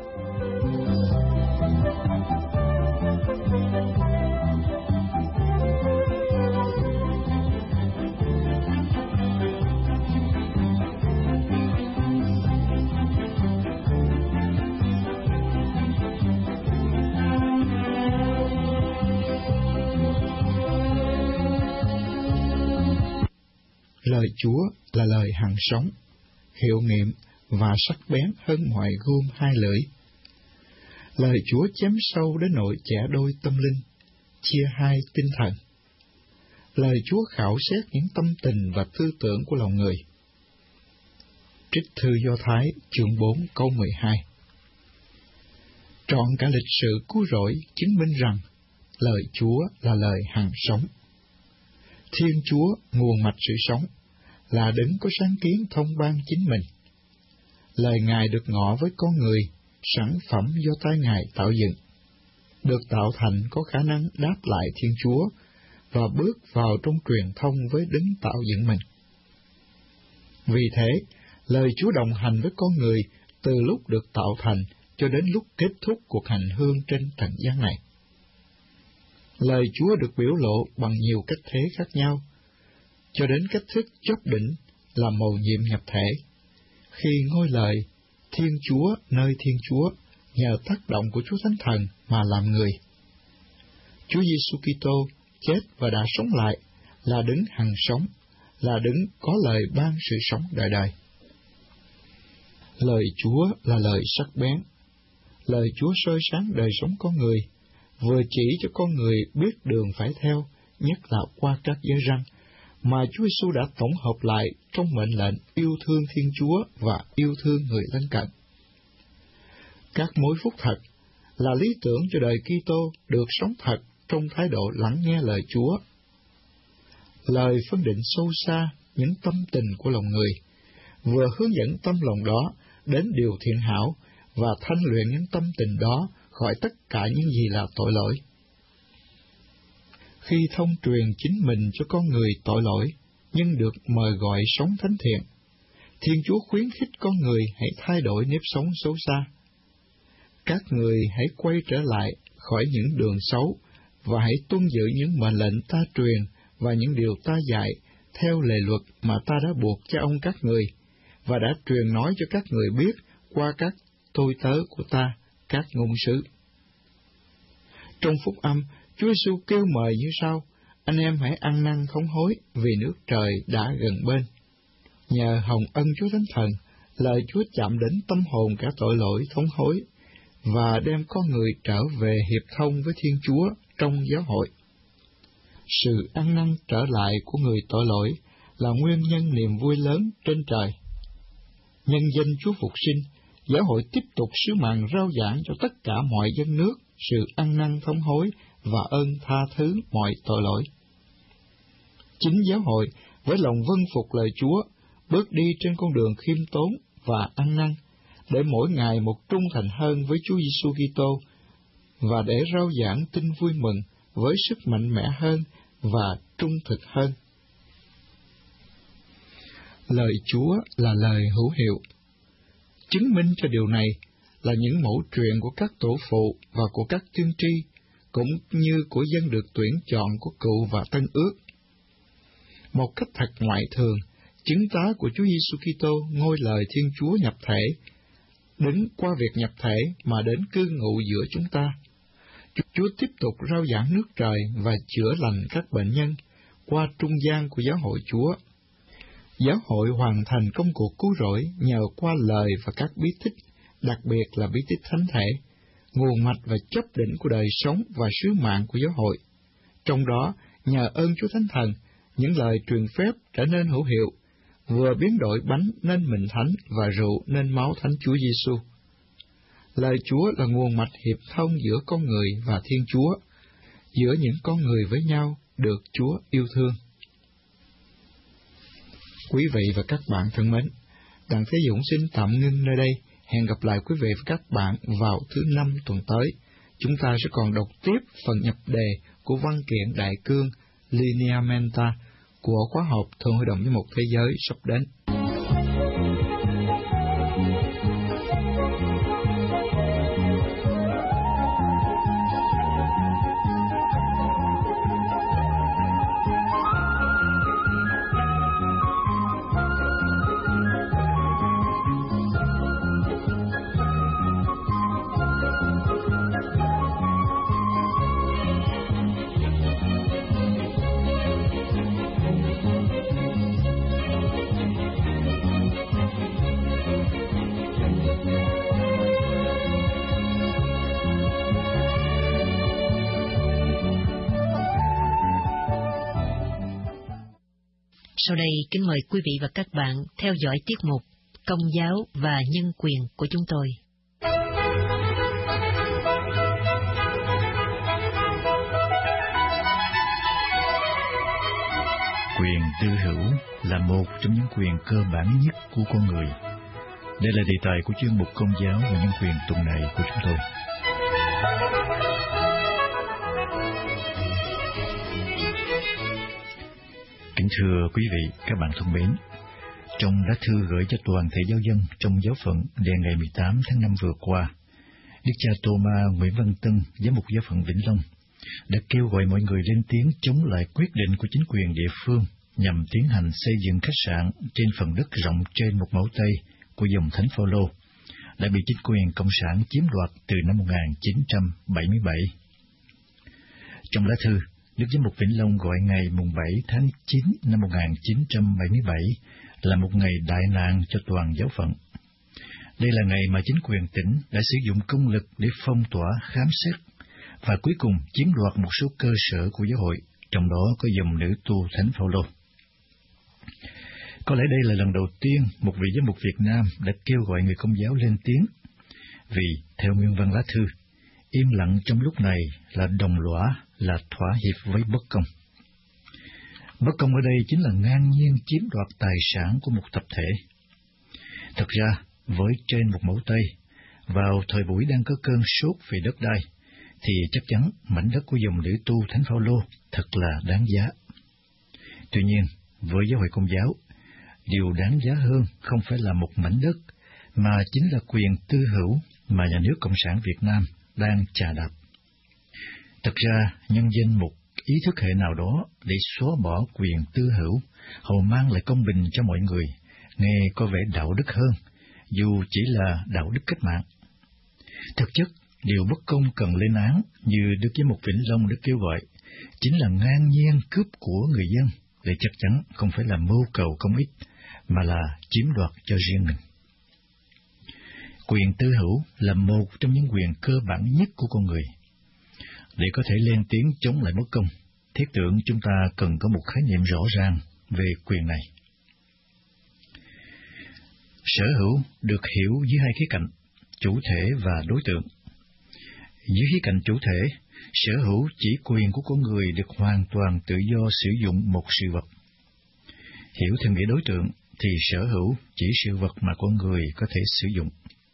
Lời Chúa là lời hằng sống, hiệu nghiệm và sắc bén hơn mọi gươm hai lưỡi. Lời Chúa chém sâu đến nỗi chẻ đôi tâm linh, chia hai tinh thần. Lời Chúa khảo xét những tâm tình và tư tưởng của lòng người. Trích thư Do Thái chương bốn câu mười hai. Trọn cả lịch sử cứu rỗi chứng minh rằng lời Chúa là lời hằng sống. Thiên Chúa, nguồn mạch sự sống, là đấng có sáng kiến thông ban chính mình. Lời Ngài được ngỏ với con người, sản phẩm do tay Ngài tạo dựng, được tạo thành có khả năng đáp lại Thiên Chúa và bước vào trong truyền thông với đấng tạo dựng mình. Vì thế, lời Chúa đồng hành với con người từ lúc được tạo thành cho đến lúc kết thúc cuộc hành hương trên trần gian này. Lời Chúa được biểu lộ bằng nhiều cách thế khác nhau, cho đến cách thức chóp đỉnh là mầu nhiệm nhập thể, khi ngôi lời Thiên Chúa nơi Thiên Chúa nhờ tác động của Chúa Thánh Thần mà làm người. Chúa Giêsu Kitô chết và đã sống lại, là đấng hằng sống, là đấng có lời ban sự sống đời đời. Lời Chúa là lời sắc bén. Lời Chúa soi sáng đời sống con người, vừa chỉ cho con người biết đường phải theo, nhất là qua các giới răn, mà Chúa Giêsu đã tổng hợp lại trong mệnh lệnh yêu thương Thiên Chúa và yêu thương người lân cận. Các mối phúc thật là lý tưởng cho đời Kitô được sống thật trong thái độ lắng nghe lời Chúa. Lời phân định sâu xa những tâm tình của lòng người, vừa hướng dẫn tâm lòng đó đến điều thiện hảo và thanh luyện những tâm tình đó khỏi tất cả những gì là tội lỗi. Khi thông truyền chính mình cho con người tội lỗi, nhưng được mời gọi sống thánh thiện, Thiên Chúa khuyến khích con người hãy thay đổi nếp sống xấu xa. Các người hãy quay trở lại khỏi những đường xấu và hãy tuân giữ những mệnh lệnh ta truyền và những điều ta dạy theo lề luật mà ta đã buộc cha ông các người và đã truyền nói cho các người biết qua các tôi tớ của ta, các ngôn sứ. Trong phúc âm, Chúa Giêsu kêu mời như sau: anh em hãy ăn năn thống hối vì nước trời đã gần bên. Nhờ hồng ân Chúa Thánh Thần, lời Chúa chạm đến tâm hồn cả tội lỗi thống hối và đem con người trở về hiệp thông với Thiên Chúa trong giáo hội. Sự ăn năn trở lại của người tội lỗi là nguyên nhân niềm vui lớn trên trời. Nhân danh Chúa Phục sinh, giáo hội tiếp tục sứ mạng rao giảng cho tất cả mọi dân nước sự ăn năn thống hối và ơn tha thứ mọi tội lỗi. Chính giáo hội với lòng vâng phục lời Chúa bước đi trên con đường khiêm tốn và ăn năn, để mỗi ngày một trung thành hơn với Chúa Giêsu Kitô và để rao giảng tin vui mừng với sức mạnh mẽ hơn và trung thực hơn. Lời Chúa là lời hữu hiệu. Chứng minh cho điều này là những mẫu truyền của các tổ phụ và của các tiên tri, cũng như của dân được tuyển chọn của Cựu và Tân Ước. Một cách thật ngoại thường, chứng tá của Chúa Giêsu Kitô ngôi lời Thiên Chúa nhập thể, đứng qua việc nhập thể mà đến cư ngụ giữa chúng ta. Chúa tiếp tục rao giảng nước trời và chữa lành các bệnh nhân qua trung gian của giáo hội Chúa. Giáo hội hoàn thành công cuộc cứu rỗi nhờ qua lời và các bí tích, đặc biệt là bí tích thánh thể, nguồn mạch và chấp định của đời sống và sứ mạng của giáo hội. Trong đó, nhờ ơn Chúa Thánh Thần, những lời truyền phép trở nên hữu hiệu, vừa biến đổi bánh nên mịn thánh và rượu nên máu Thánh Chúa Giêsu. Lời Chúa là nguồn mạch hiệp thông giữa con người và Thiên Chúa, giữa những con người với nhau được Chúa yêu thương. Quý vị và các bạn thân mến, Đặng Thế Dũng xin tạm ngưng nơi đây. hẹn gặp lại quý vị và các bạn vào thứ năm tuần tới. Chúng ta sẽ còn đọc tiếp phần nhập đề của văn kiện đại cương Lineamenta của khóa học Thượng Hội đồng Giám mục Thế giới sắp đến. Sau đây, kính mời quý vị và các bạn theo dõi tiết mục Công giáo và nhân quyền của chúng tôi. Quyền tư hữu là một trong những quyền cơ bản nhất của con người. Đây là đề tài của chuyên mục Công giáo và nhân quyền tuần này của chúng tôi. Kính thưa quý vị, các bạn thân mến, trong lá thư gửi cho toàn thể giáo dân trong giáo phận đề ngày mười tám tháng năm vừa qua, Đức cha Tô-ma Nguyễn Văn Tân, giám mục giáo phận Vĩnh Long, đã kêu gọi mọi người lên tiếng chống lại quyết định của chính quyền địa phương nhằm tiến hành xây dựng khách sạn trên phần đất rộng trên một mẫu Tây của dòng Thánh Phaolô, đã bị chính quyền Cộng sản chiếm đoạt từ năm một nghìn chín trăm bảy mươi bảy. Trong lá thư, Đức Giám mục Vĩnh Long gọi ngày mùng bảy tháng chín năm một nghìn chín trăm bảy mươi bảy là một ngày đại nạn cho toàn giáo phận. Đây là ngày mà chính quyền tỉnh đã sử dụng công lực để phong tỏa, khám xét và cuối cùng chiếm đoạt một số cơ sở của giáo hội, trong đó có dòng nữ tu Thánh Phaolô. Có lẽ đây là lần đầu tiên một vị giám mục Việt Nam đã kêu gọi người Công giáo lên tiếng, vì theo nguyên văn lá thư, im lặng trong lúc này là đồng lõa, là thỏa hiệp với bất công. Bất công ở đây chính là ngang nhiên chiếm đoạt tài sản của một tập thể. Thật ra, với trên một mẫu Tây, vào thời buổi đang có cơn sốt về đất đai, thì chắc chắn mảnh đất của dòng nữ tu Thánh Phaolô thật là đáng giá. Tuy nhiên, với giáo hội Công giáo, điều đáng giá hơn không phải là một mảnh đất, mà chính là quyền tư hữu mà nhà nước Cộng sản Việt Nam đang chà đạp. Thật ra, nhân danh một ý thức hệ nào đó để xóa bỏ quyền tư hữu, hầu mang lại công bình cho mọi người, nghe có vẻ đạo đức hơn, dù chỉ là đạo đức cách mạng. Thực chất, điều bất công cần lên án như Đức Giám mục Vĩnh Long đã kêu gọi, chính là ngang nhiên cướp của người dân, để chắc chắn không phải là mưu cầu công ích, mà là chiếm đoạt cho riêng mình. Quyền tư hữu là một trong những quyền cơ bản nhất của con người. Để có thể lên tiếng chống lại bất công, thiết tưởng chúng ta cần có một khái niệm rõ ràng về quyền này. Sở hữu được hiểu dưới hai khía cạnh, chủ thể và đối tượng. Dưới khía cạnh chủ thể, sở hữu chỉ quyền của con người được hoàn toàn tự do sử dụng một sự vật. Hiểu theo nghĩa đối tượng, thì sở hữu chỉ sự vật mà con người có thể sử dụng.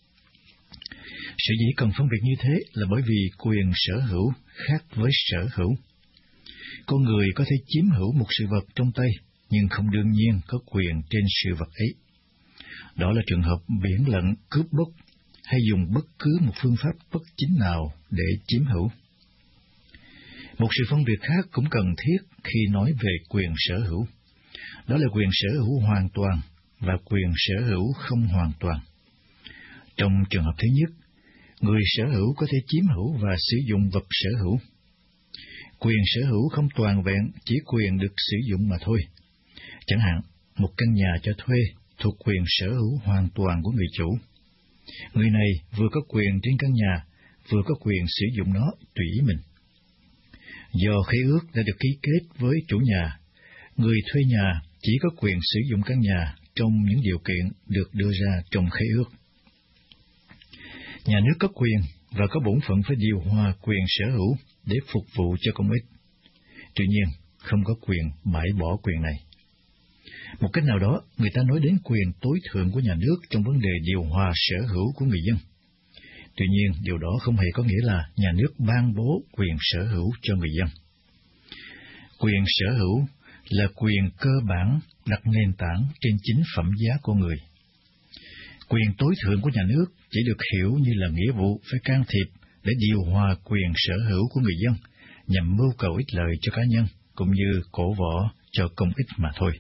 Sở dĩ cần phân biệt như thế là bởi vì quyền sở hữu khác với sở hữu. Con người có thể chiếm hữu một sự vật trong tay, nhưng không đương nhiên có quyền trên sự vật ấy. Đó là trường hợp biển lận, cướp bóc, hay dùng bất cứ một phương pháp bất chính nào để chiếm hữu. Một sự phân biệt khác cũng cần thiết khi nói về quyền sở hữu. Đó là quyền sở hữu hoàn toàn và quyền sở hữu không hoàn toàn. Trong trường hợp thứ nhất, người sở hữu có thể chiếm hữu và sử dụng vật sở hữu. Quyền sở hữu không toàn vẹn chỉ quyền được sử dụng mà thôi. Chẳng hạn, một căn nhà cho thuê thuộc quyền sở hữu hoàn toàn của người chủ. Người này vừa có quyền trên căn nhà, vừa có quyền sử dụng nó tùy ý mình. Do khế ước đã được ký kết với chủ nhà, người thuê nhà chỉ có quyền sử dụng căn nhà trong những điều kiện được đưa ra trong khế ước. Nhà nước có quyền và có bổn phận phải điều hòa quyền sở hữu để phục vụ cho công ích. Tuy nhiên, không có quyền bãi bỏ quyền này. Một cách nào đó, người ta nói đến quyền tối thượng của nhà nước trong vấn đề điều hòa sở hữu của người dân. Tuy nhiên, điều đó không hề có nghĩa là nhà nước ban bố quyền sở hữu cho người dân. Quyền sở hữu là quyền cơ bản đặt nền tảng trên chính phẩm giá con người. Quyền tối thượng của nhà nước chỉ được hiểu như là nghĩa vụ phải can thiệp để điều hòa quyền sở hữu của người dân nhằm mưu cầu ích lợi cho cá nhân cũng như cổ võ cho công ích mà thôi.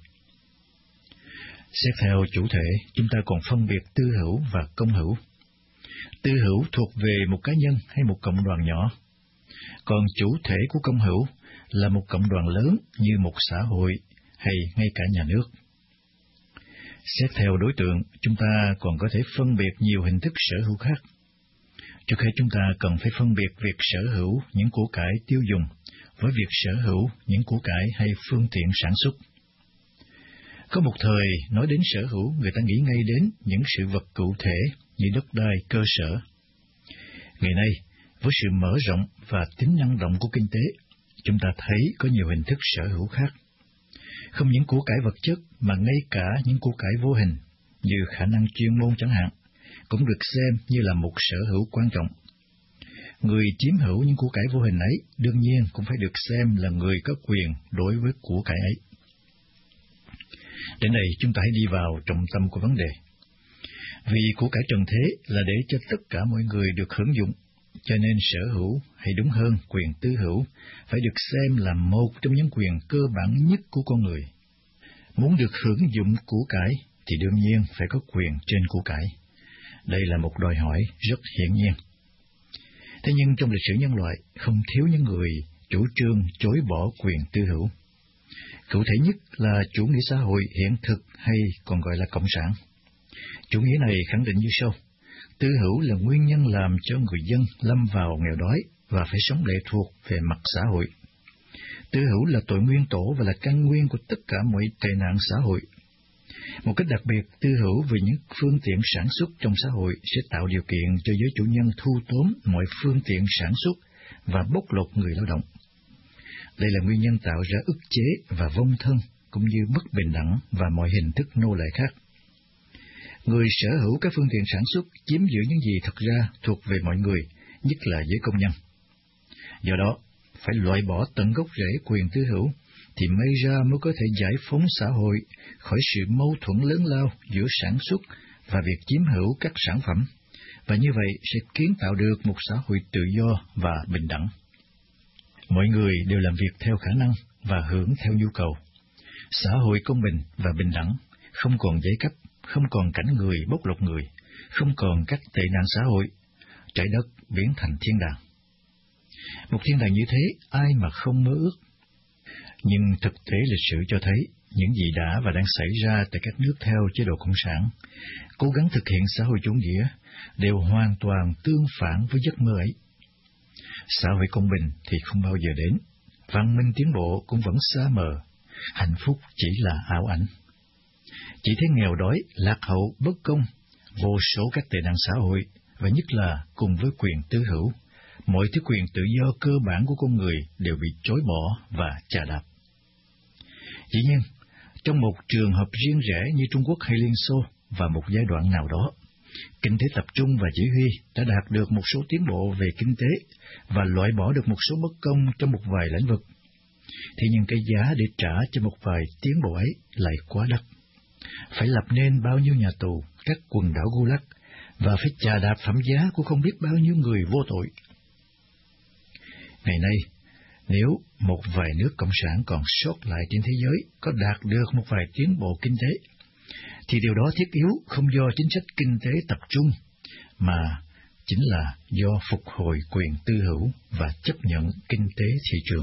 Xét theo chủ thể, chúng ta còn phân biệt tư hữu và công hữu. Tư hữu thuộc về một cá nhân hay một cộng đoàn nhỏ, còn chủ thể của công hữu là một cộng đoàn lớn như một xã hội hay ngay cả nhà nước. Xét theo đối tượng, chúng ta còn có thể phân biệt nhiều hình thức sở hữu khác. Trước hết chúng ta cần phải phân biệt việc sở hữu những của cải tiêu dùng với việc sở hữu những của cải hay phương tiện sản xuất. Có một thời, nói đến sở hữu, người ta nghĩ ngay đến những sự vật cụ thể như đất đai cơ sở. Ngày nay, với sự mở rộng và tính năng động của kinh tế, chúng ta thấy có nhiều hình thức sở hữu khác. Không những của cải vật chất mà ngay cả những của cải vô hình, như khả năng chuyên môn chẳng hạn, cũng được xem như là một sở hữu quan trọng. Người chiếm hữu những của cải vô hình ấy đương nhiên cũng phải được xem là người có quyền đối với của cải ấy. Đến đây chúng ta hãy đi vào trọng tâm của vấn đề. Vì của cải trần thế là để cho tất cả mọi người được hưởng dụng, cho nên sở hữu, hay đúng hơn quyền tư hữu, phải được xem là một trong những quyền cơ bản nhất của con người. Muốn được hưởng dụng của cải thì đương nhiên phải có quyền trên của cải. Đây là một đòi hỏi rất hiển nhiên. Thế nhưng trong lịch sử nhân loại không thiếu những người chủ trương chối bỏ quyền tư hữu. Cụ thể nhất là chủ nghĩa xã hội hiện thực hay còn gọi là cộng sản. Chủ nghĩa này khẳng định như sau: tư hữu là nguyên nhân làm cho người dân lâm vào nghèo đói và phải sống lệ thuộc về mặt xã hội. Tư hữu là tội nguyên tổ và là căn nguyên của tất cả mọi tệ nạn xã hội. Một cách đặc biệt, tư hữu về những phương tiện sản xuất trong xã hội sẽ tạo điều kiện cho giới chủ nhân thu tóm mọi phương tiện sản xuất và bóc lột người lao động. Đây là nguyên nhân tạo ra ức chế và vong thân, cũng như bất bình đẳng và mọi hình thức nô lệ khác. Người sở hữu các phương tiện sản xuất chiếm giữ những gì thật ra thuộc về mọi người, nhất là giới công nhân. Do đó, phải loại bỏ tận gốc rễ quyền tư hữu, thì may ra mới có thể giải phóng xã hội khỏi sự mâu thuẫn lớn lao giữa sản xuất và việc chiếm hữu các sản phẩm, và như vậy sẽ kiến tạo được một xã hội tự do và bình đẳng. Mọi người đều làm việc theo khả năng và hưởng theo nhu cầu. Xã hội công bình và bình đẳng, không còn giai cấp, không còn cảnh người bóc lột người, không còn các tệ nạn xã hội, trái đất biến thành thiên đàng. Một thiên đàng như thế, ai mà không mơ ước? Nhưng thực tế lịch sử cho thấy, những gì đã và đang xảy ra tại các nước theo chế độ Cộng sản, cố gắng thực hiện xã hội chủ nghĩa, đều hoàn toàn tương phản với giấc mơ ấy. Xã hội công bình thì không bao giờ đến, văn minh tiến bộ cũng vẫn xa mờ, hạnh phúc chỉ là ảo ảnh. Chỉ thấy nghèo đói, lạc hậu, bất công, vô số các tệ nạn xã hội, và nhất là cùng với quyền tư hữu, mọi thứ quyền tự do cơ bản của con người đều bị chối bỏ và chà đạp. Dĩ nhiên, trong một trường hợp riêng rẽ như Trung Quốc hay Liên Xô và một giai đoạn nào đó, kinh tế tập trung và chỉ huy đã đạt được một số tiến bộ về kinh tế và loại bỏ được một số bất công trong một vài lĩnh vực. Thế nhưng cái giá để trả cho một vài tiến bộ ấy lại quá đắt. Phải lập nên bao nhiêu nhà tù, các quần đảo Gulag, và phải chà đạp phẩm giá của không biết bao nhiêu người vô tội. Ngày nay, nếu một vài nước cộng sản còn sót lại trên thế giới có đạt được một vài tiến bộ kinh tế, thì điều đó thiết yếu không do chính sách kinh tế tập trung, mà chính là do phục hồi quyền tư hữu và chấp nhận kinh tế thị trường.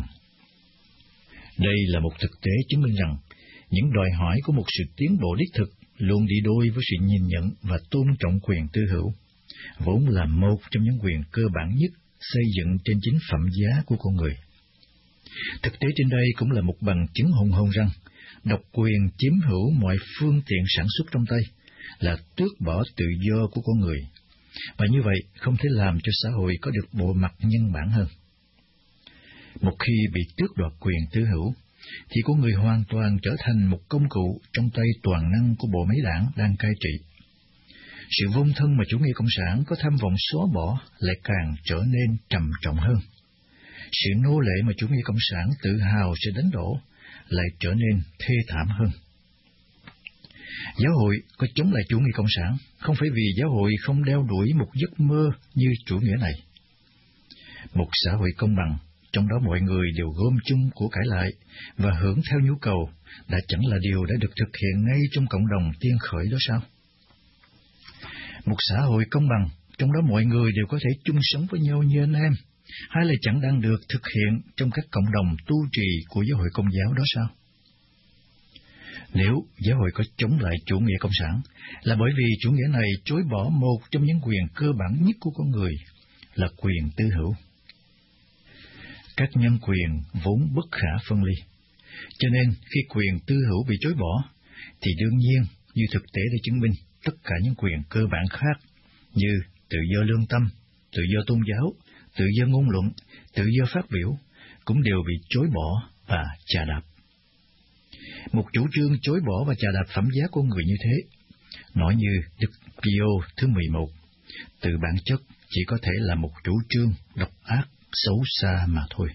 Đây là một thực tế chứng minh rằng những đòi hỏi của một sự tiến bộ đích thực luôn đi đôi với sự nhìn nhận và tôn trọng quyền tư hữu, vốn là một trong những quyền cơ bản nhất xây dựng trên chính phẩm giá của con người. Thực tế trên đây cũng là một bằng chứng hùng hồn rằng độc quyền chiếm hữu mọi phương tiện sản xuất trong tay là tước bỏ tự do của con người, và như vậy không thể làm cho xã hội có được bộ mặt nhân bản hơn. Một khi bị tước đoạt quyền tư hữu, thì con người hoàn toàn trở thành một công cụ trong tay toàn năng của bộ máy đảng đang cai trị. Sự vong thân mà chủ nghĩa cộng sản có tham vọng xóa bỏ lại càng trở nên trầm trọng hơn. Sự nô lệ mà chủ nghĩa cộng sản tự hào sẽ đánh đổ lại trở nên thê thảm hơn. Giáo hội có chống lại chủ nghĩa cộng sản không phải vì giáo hội không đeo đuổi một giấc mơ như chủ nghĩa này. Một xã hội công bằng, trong đó mọi người đều gom chung của cải lại và hưởng theo nhu cầu, đã chẳng là điều đã được thực hiện ngay trong cộng đồng tiên khởi đó sao? Một xã hội công bằng, trong đó mọi người đều có thể chung sống với nhau như anh em, hay là chẳng đang được thực hiện trong các cộng đồng tu trì của giáo hội Công giáo đó sao? Nếu giáo hội có chống lại chủ nghĩa cộng sản, là bởi vì chủ nghĩa này chối bỏ một trong những quyền cơ bản nhất của con người, là quyền tư hữu. Các nhân quyền vốn bất khả phân ly, cho nên khi quyền tư hữu bị chối bỏ, thì đương nhiên, như thực tế đã chứng minh, tất cả những quyền cơ bản khác như tự do lương tâm, tự do tôn giáo, tự do ngôn luận, tự do phát biểu cũng đều bị chối bỏ và chà đạp. Một chủ trương chối bỏ và chà đạp phẩm giá con người như thế, nói như Đức Pio thứ mười một, từ bản chất chỉ có thể là một chủ trương độc ác, xấu xa mà thôi.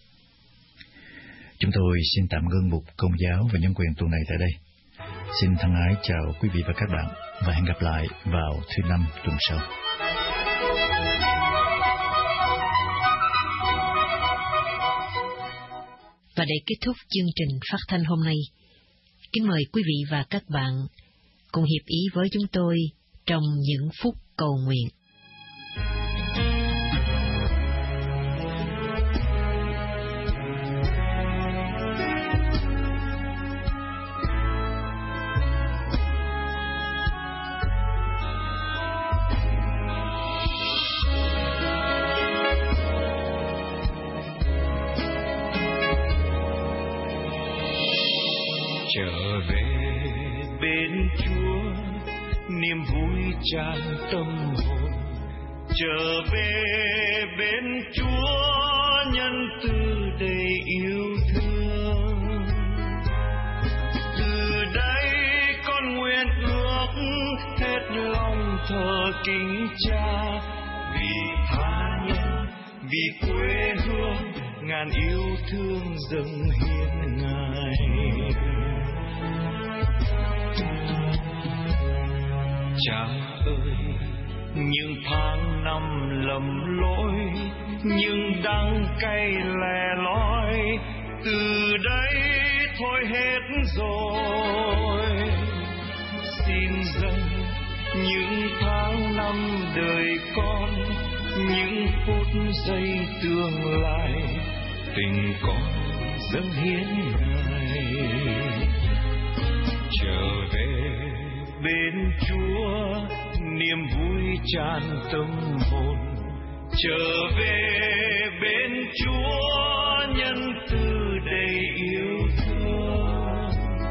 Chúng tôi xin tạm ngưng mục Công giáo và nhân quyền tuần này tại đây. Xin thân ái chào quý vị và các bạn, và hẹn gặp lại vào thứ năm tuần sau. Và để kết thúc chương trình phát thanh hôm nay, kính mời quý vị và các bạn cùng hiệp ý với chúng tôi trong những phút cầu nguyện. Trở về bên Chúa, niềm vui tràn tâm hồn. Trở về bên Chúa, nhân từ đầy yêu thương. Từ đây con nguyện ước hết lòng thờ kính Cha, vì tha nhân, vì quê hương, ngàn yêu thương dâng hiến Ngài. Cha ơi, những tháng năm lầm lỗi, những đắng cay lẻ loi, từ đây thôi hết rồi. Xin dâng những tháng năm đời con, những phút giây tương lai, tình con dâng hiến Ngài. Trở về bên Chúa, niềm vui tràn tâm hồn. Trở về bên Chúa, nhân từ đầy yêu thương.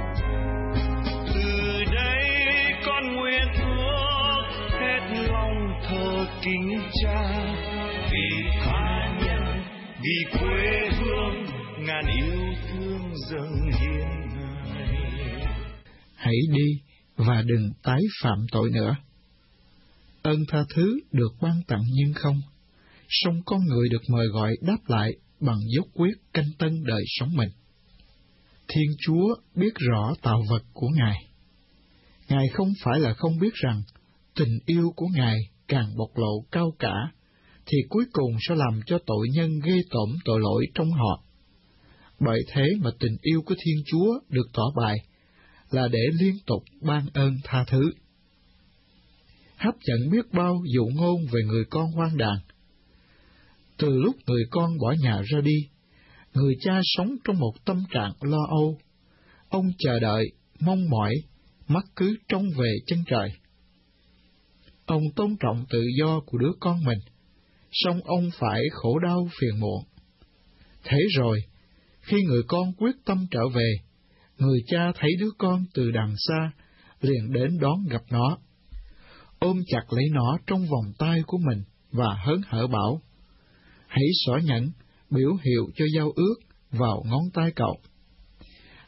Từ đây con nguyện ước hết lòng thờ kính Cha, vì tha nhân, vì quê hương, ngàn yêu thương dâng hiến Ngài. Hãy đi và đừng tái phạm tội nữa. Ơn tha thứ được ban tặng nhưng không, song con người được mời gọi đáp lại bằng dốc quyết canh tân đời sống mình. Thiên Chúa biết rõ tạo vật của Ngài. Ngài không phải là không biết rằng tình yêu của Ngài càng bộc lộ cao cả, thì cuối cùng sẽ làm cho tội nhân ghê tởm tội lỗi trong họ. Bởi thế mà tình yêu của Thiên Chúa được tỏ bày là để liên tục ban ơn tha thứ. Hấp dẫn biết bao dụ ngôn về người con hoang đàn. Từ lúc người con bỏ nhà ra đi, người cha sống trong một tâm trạng lo âu. Ông chờ đợi, mong mỏi, mắt cứ trông về chân trời. Ông tôn trọng tự do của đứa con mình, song ông phải khổ đau phiền muộn. Thế rồi, khi người con quyết tâm trở về, người cha thấy đứa con từ đằng xa, liền đến đón gặp nó, ôm chặt lấy nó trong vòng tay của mình và hớn hở bảo: hãy xỏ nhẫn, biểu hiệu cho giao ước vào ngón tay cậu.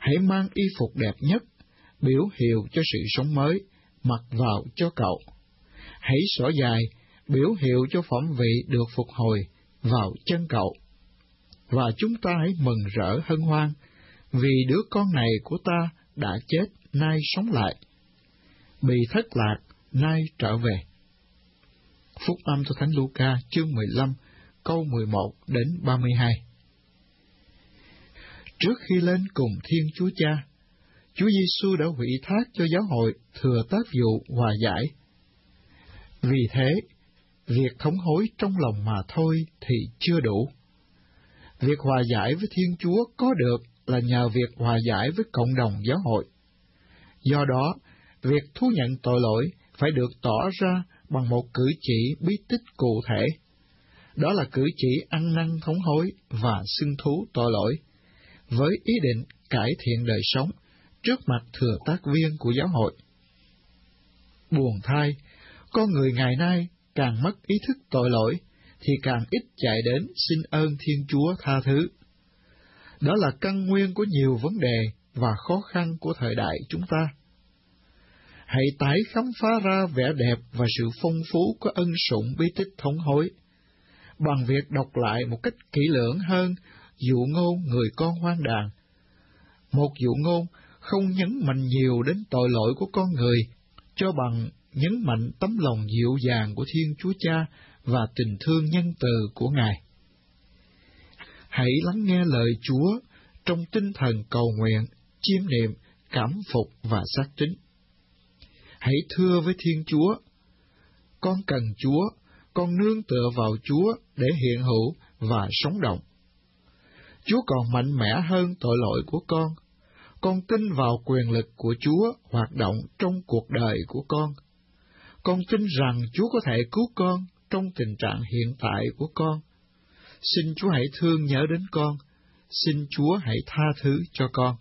Hãy mang y phục đẹp nhất, biểu hiệu cho sự sống mới, mặc vào cho cậu. Hãy xỏ giày, biểu hiệu cho phẩm vị được phục hồi, vào chân cậu. Và chúng ta hãy mừng rỡ hân hoan, vì đứa con này của ta đã chết, nay sống lại, bị thất lạc, nay trở về. Phúc âm theo Thánh Luca chương mười lăm, câu mười một đến ba mươi hai. Trước khi lên cùng Thiên Chúa Cha, Chúa Giêsu đã ủy thác cho giáo hội thừa tác vụ hòa giải. Vì thế, việc thống hối trong lòng mà thôi thì chưa đủ. Việc hòa giải với Thiên Chúa có được là nhờ việc hòa giải với cộng đồng giáo hội. Do đó, việc thú nhận tội lỗi phải được tỏ ra bằng một cử chỉ bí tích cụ thể. Đó là cử chỉ ăn năn thống hối và xưng thú tội lỗi, với ý định cải thiện đời sống trước mặt thừa tác viên của giáo hội. Buồn thay, con người ngày nay càng mất ý thức tội lỗi, thì càng ít chạy đến xin ơn Thiên Chúa tha thứ. Đó là căn nguyên của nhiều vấn đề và khó khăn của thời đại chúng ta. Hãy tái khám phá ra vẻ đẹp và sự phong phú của ân sủng bí tích thống hối, bằng việc đọc lại một cách kỹ lưỡng hơn dụ ngôn người con hoang đàn. Một dụ ngôn không nhấn mạnh nhiều đến tội lỗi của con người, cho bằng nhấn mạnh tấm lòng dịu dàng của Thiên Chúa Cha và tình thương nhân từ của Ngài. Hãy lắng nghe lời Chúa trong tinh thần cầu nguyện, chiêm niệm, cảm phục và xác tín. Hãy thưa với Thiên Chúa: con cần Chúa, con nương tựa vào Chúa để hiện hữu và sống động. Chúa còn mạnh mẽ hơn tội lỗi của con. Con tin vào quyền lực của Chúa hoạt động trong cuộc đời của con. Con tin rằng Chúa có thể cứu con trong tình trạng hiện tại của con. Xin Chúa hãy thương nhớ đến con. Xin Chúa hãy tha thứ cho con.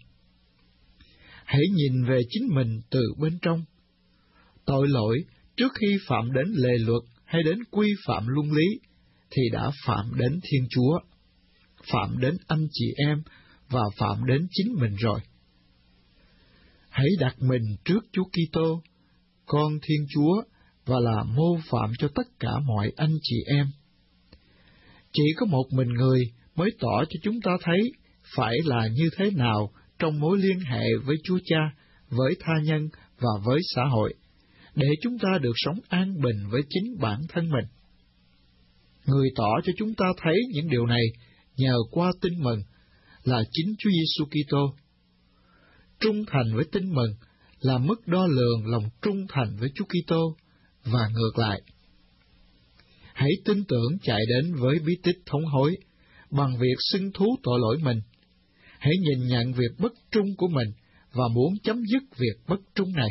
Hãy nhìn về chính mình từ bên trong. Tội lỗi trước khi phạm đến lề luật hay đến quy phạm luân lý thì đã phạm đến Thiên Chúa, phạm đến anh chị em và phạm đến chính mình rồi. Hãy đặt mình trước Chúa Kitô, con Thiên Chúa, và là mô phạm cho tất cả mọi anh chị em. Chỉ có một mình người mới tỏ cho chúng ta thấy phải là như thế nào trong mối liên hệ với Chúa Cha, với tha nhân và với xã hội, để chúng ta được sống an bình với chính bản thân mình. Người tỏ cho chúng ta thấy những điều này nhờ qua tin mừng là chính Chúa Giêsu Kitô. Trung thành với tin mừng là mức đo lường lòng trung thành với Chúa Kitô, và ngược lại. Hãy tin tưởng chạy đến với bí tích thống hối bằng việc xưng thú tội lỗi mình. Hãy nhìn nhận việc bất trung của mình và muốn chấm dứt việc bất trung này.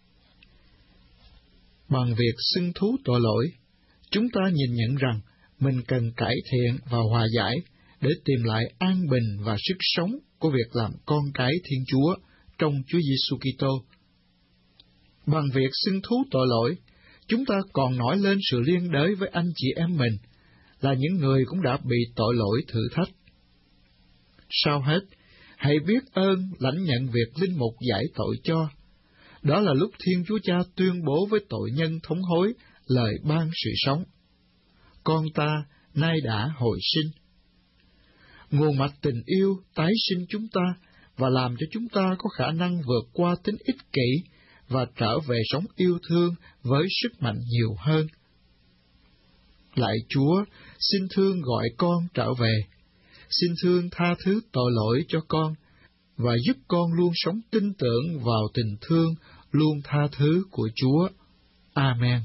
Bằng việc xưng thú tội lỗi, chúng ta nhìn nhận rằng mình cần cải thiện và hòa giải để tìm lại an bình và sức sống của việc làm con cái Thiên Chúa trong Chúa Giêsu Kitô. Bằng việc xưng thú tội lỗi, chúng ta còn nổi lên sự liên đới với anh chị em mình, là những người cũng đã bị tội lỗi thử thách. Sau hết, hãy biết ơn lãnh nhận việc linh mục giải tội cho. Đó là lúc Thiên Chúa Cha tuyên bố với tội nhân thống hối lời ban sự sống: con ta nay đã hồi sinh. Nguồn mạch tình yêu tái sinh chúng ta và làm cho chúng ta có khả năng vượt qua tính ích kỷ và trở về sống yêu thương với sức mạnh nhiều hơn. Lạy Chúa, xin thương gọi con trở về, xin thương tha thứ tội lỗi cho con, và giúp con luôn sống tin tưởng vào tình thương, luôn tha thứ của Chúa. Amen.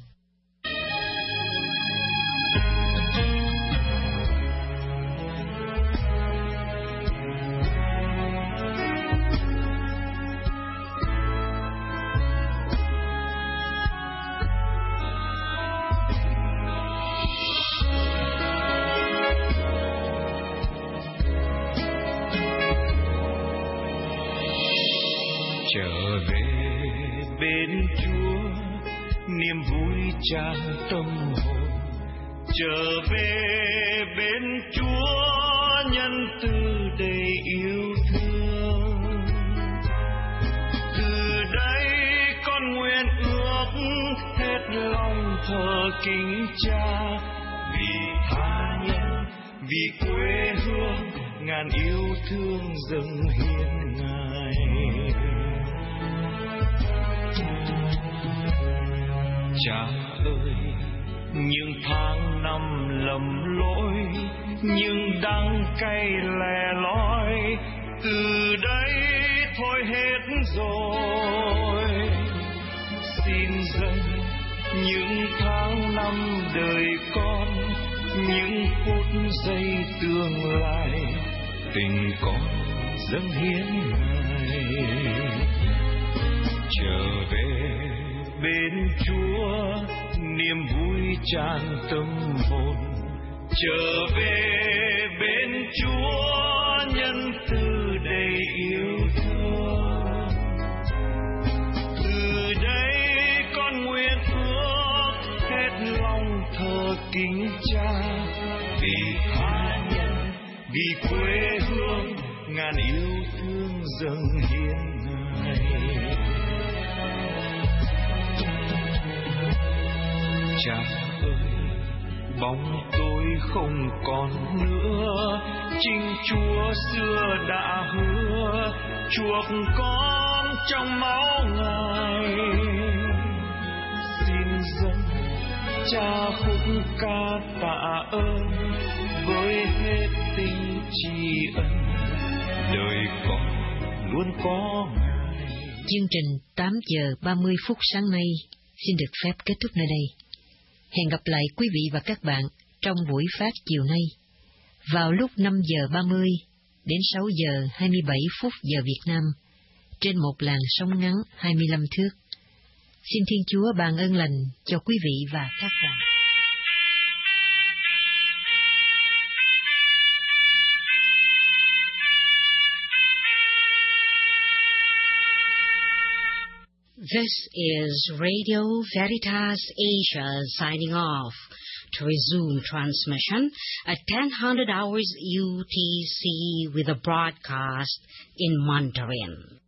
Trở về bên Chúa, niềm vui tràn tâm hồn. Trở về bên Chúa, nhân từ đầy yêu thương. thờ kính Cha, vì tha nhân, vì quê hương, ngàn yêu thương dâng hiến Ngài. Cha ơi, những tháng năm lầm lỗi, những đắng cay lẻ loi, từ đây thôi hết rồi. Xin dâng những tháng năm đời con, những phút giây tương lai, tình con dâng hiến Ngài. Trở về bên Chúa, niềm vui tràn tâm hồn. Trở về bên Chúa, nhân từ đầy yêu thương. Từ đây con nguyện ước hết lòng thờ kính Cha, vì tha nhân, vì quê hương, ngàn yêu thương dâng hiến Ngài. Cha ơi, bóng tối không còn nữa, chính Chúa xưa đã hứa chuộc con trong máu Ngài. Xin dâng Cha khúc ca tạ ơn với hết tình tri ân, đời con luôn có Ngài. Chương trình tám giờ ba mươi phút sáng nay xin được phép kết thúc nơi đây. Hẹn gặp lại quý vị và các bạn trong buổi phát chiều nay vào lúc năm giờ ba mươi đến sáu giờ hai mươi bảy phút giờ Việt Nam trên một làn sóng ngắn hai mươi lăm thước. Xin Thiên Chúa ban ơn lành cho quý vị và các bạn. This is Radio Veritas Asia signing off. To resume transmission at ten hundred hours U T C with a broadcast in Mandarin.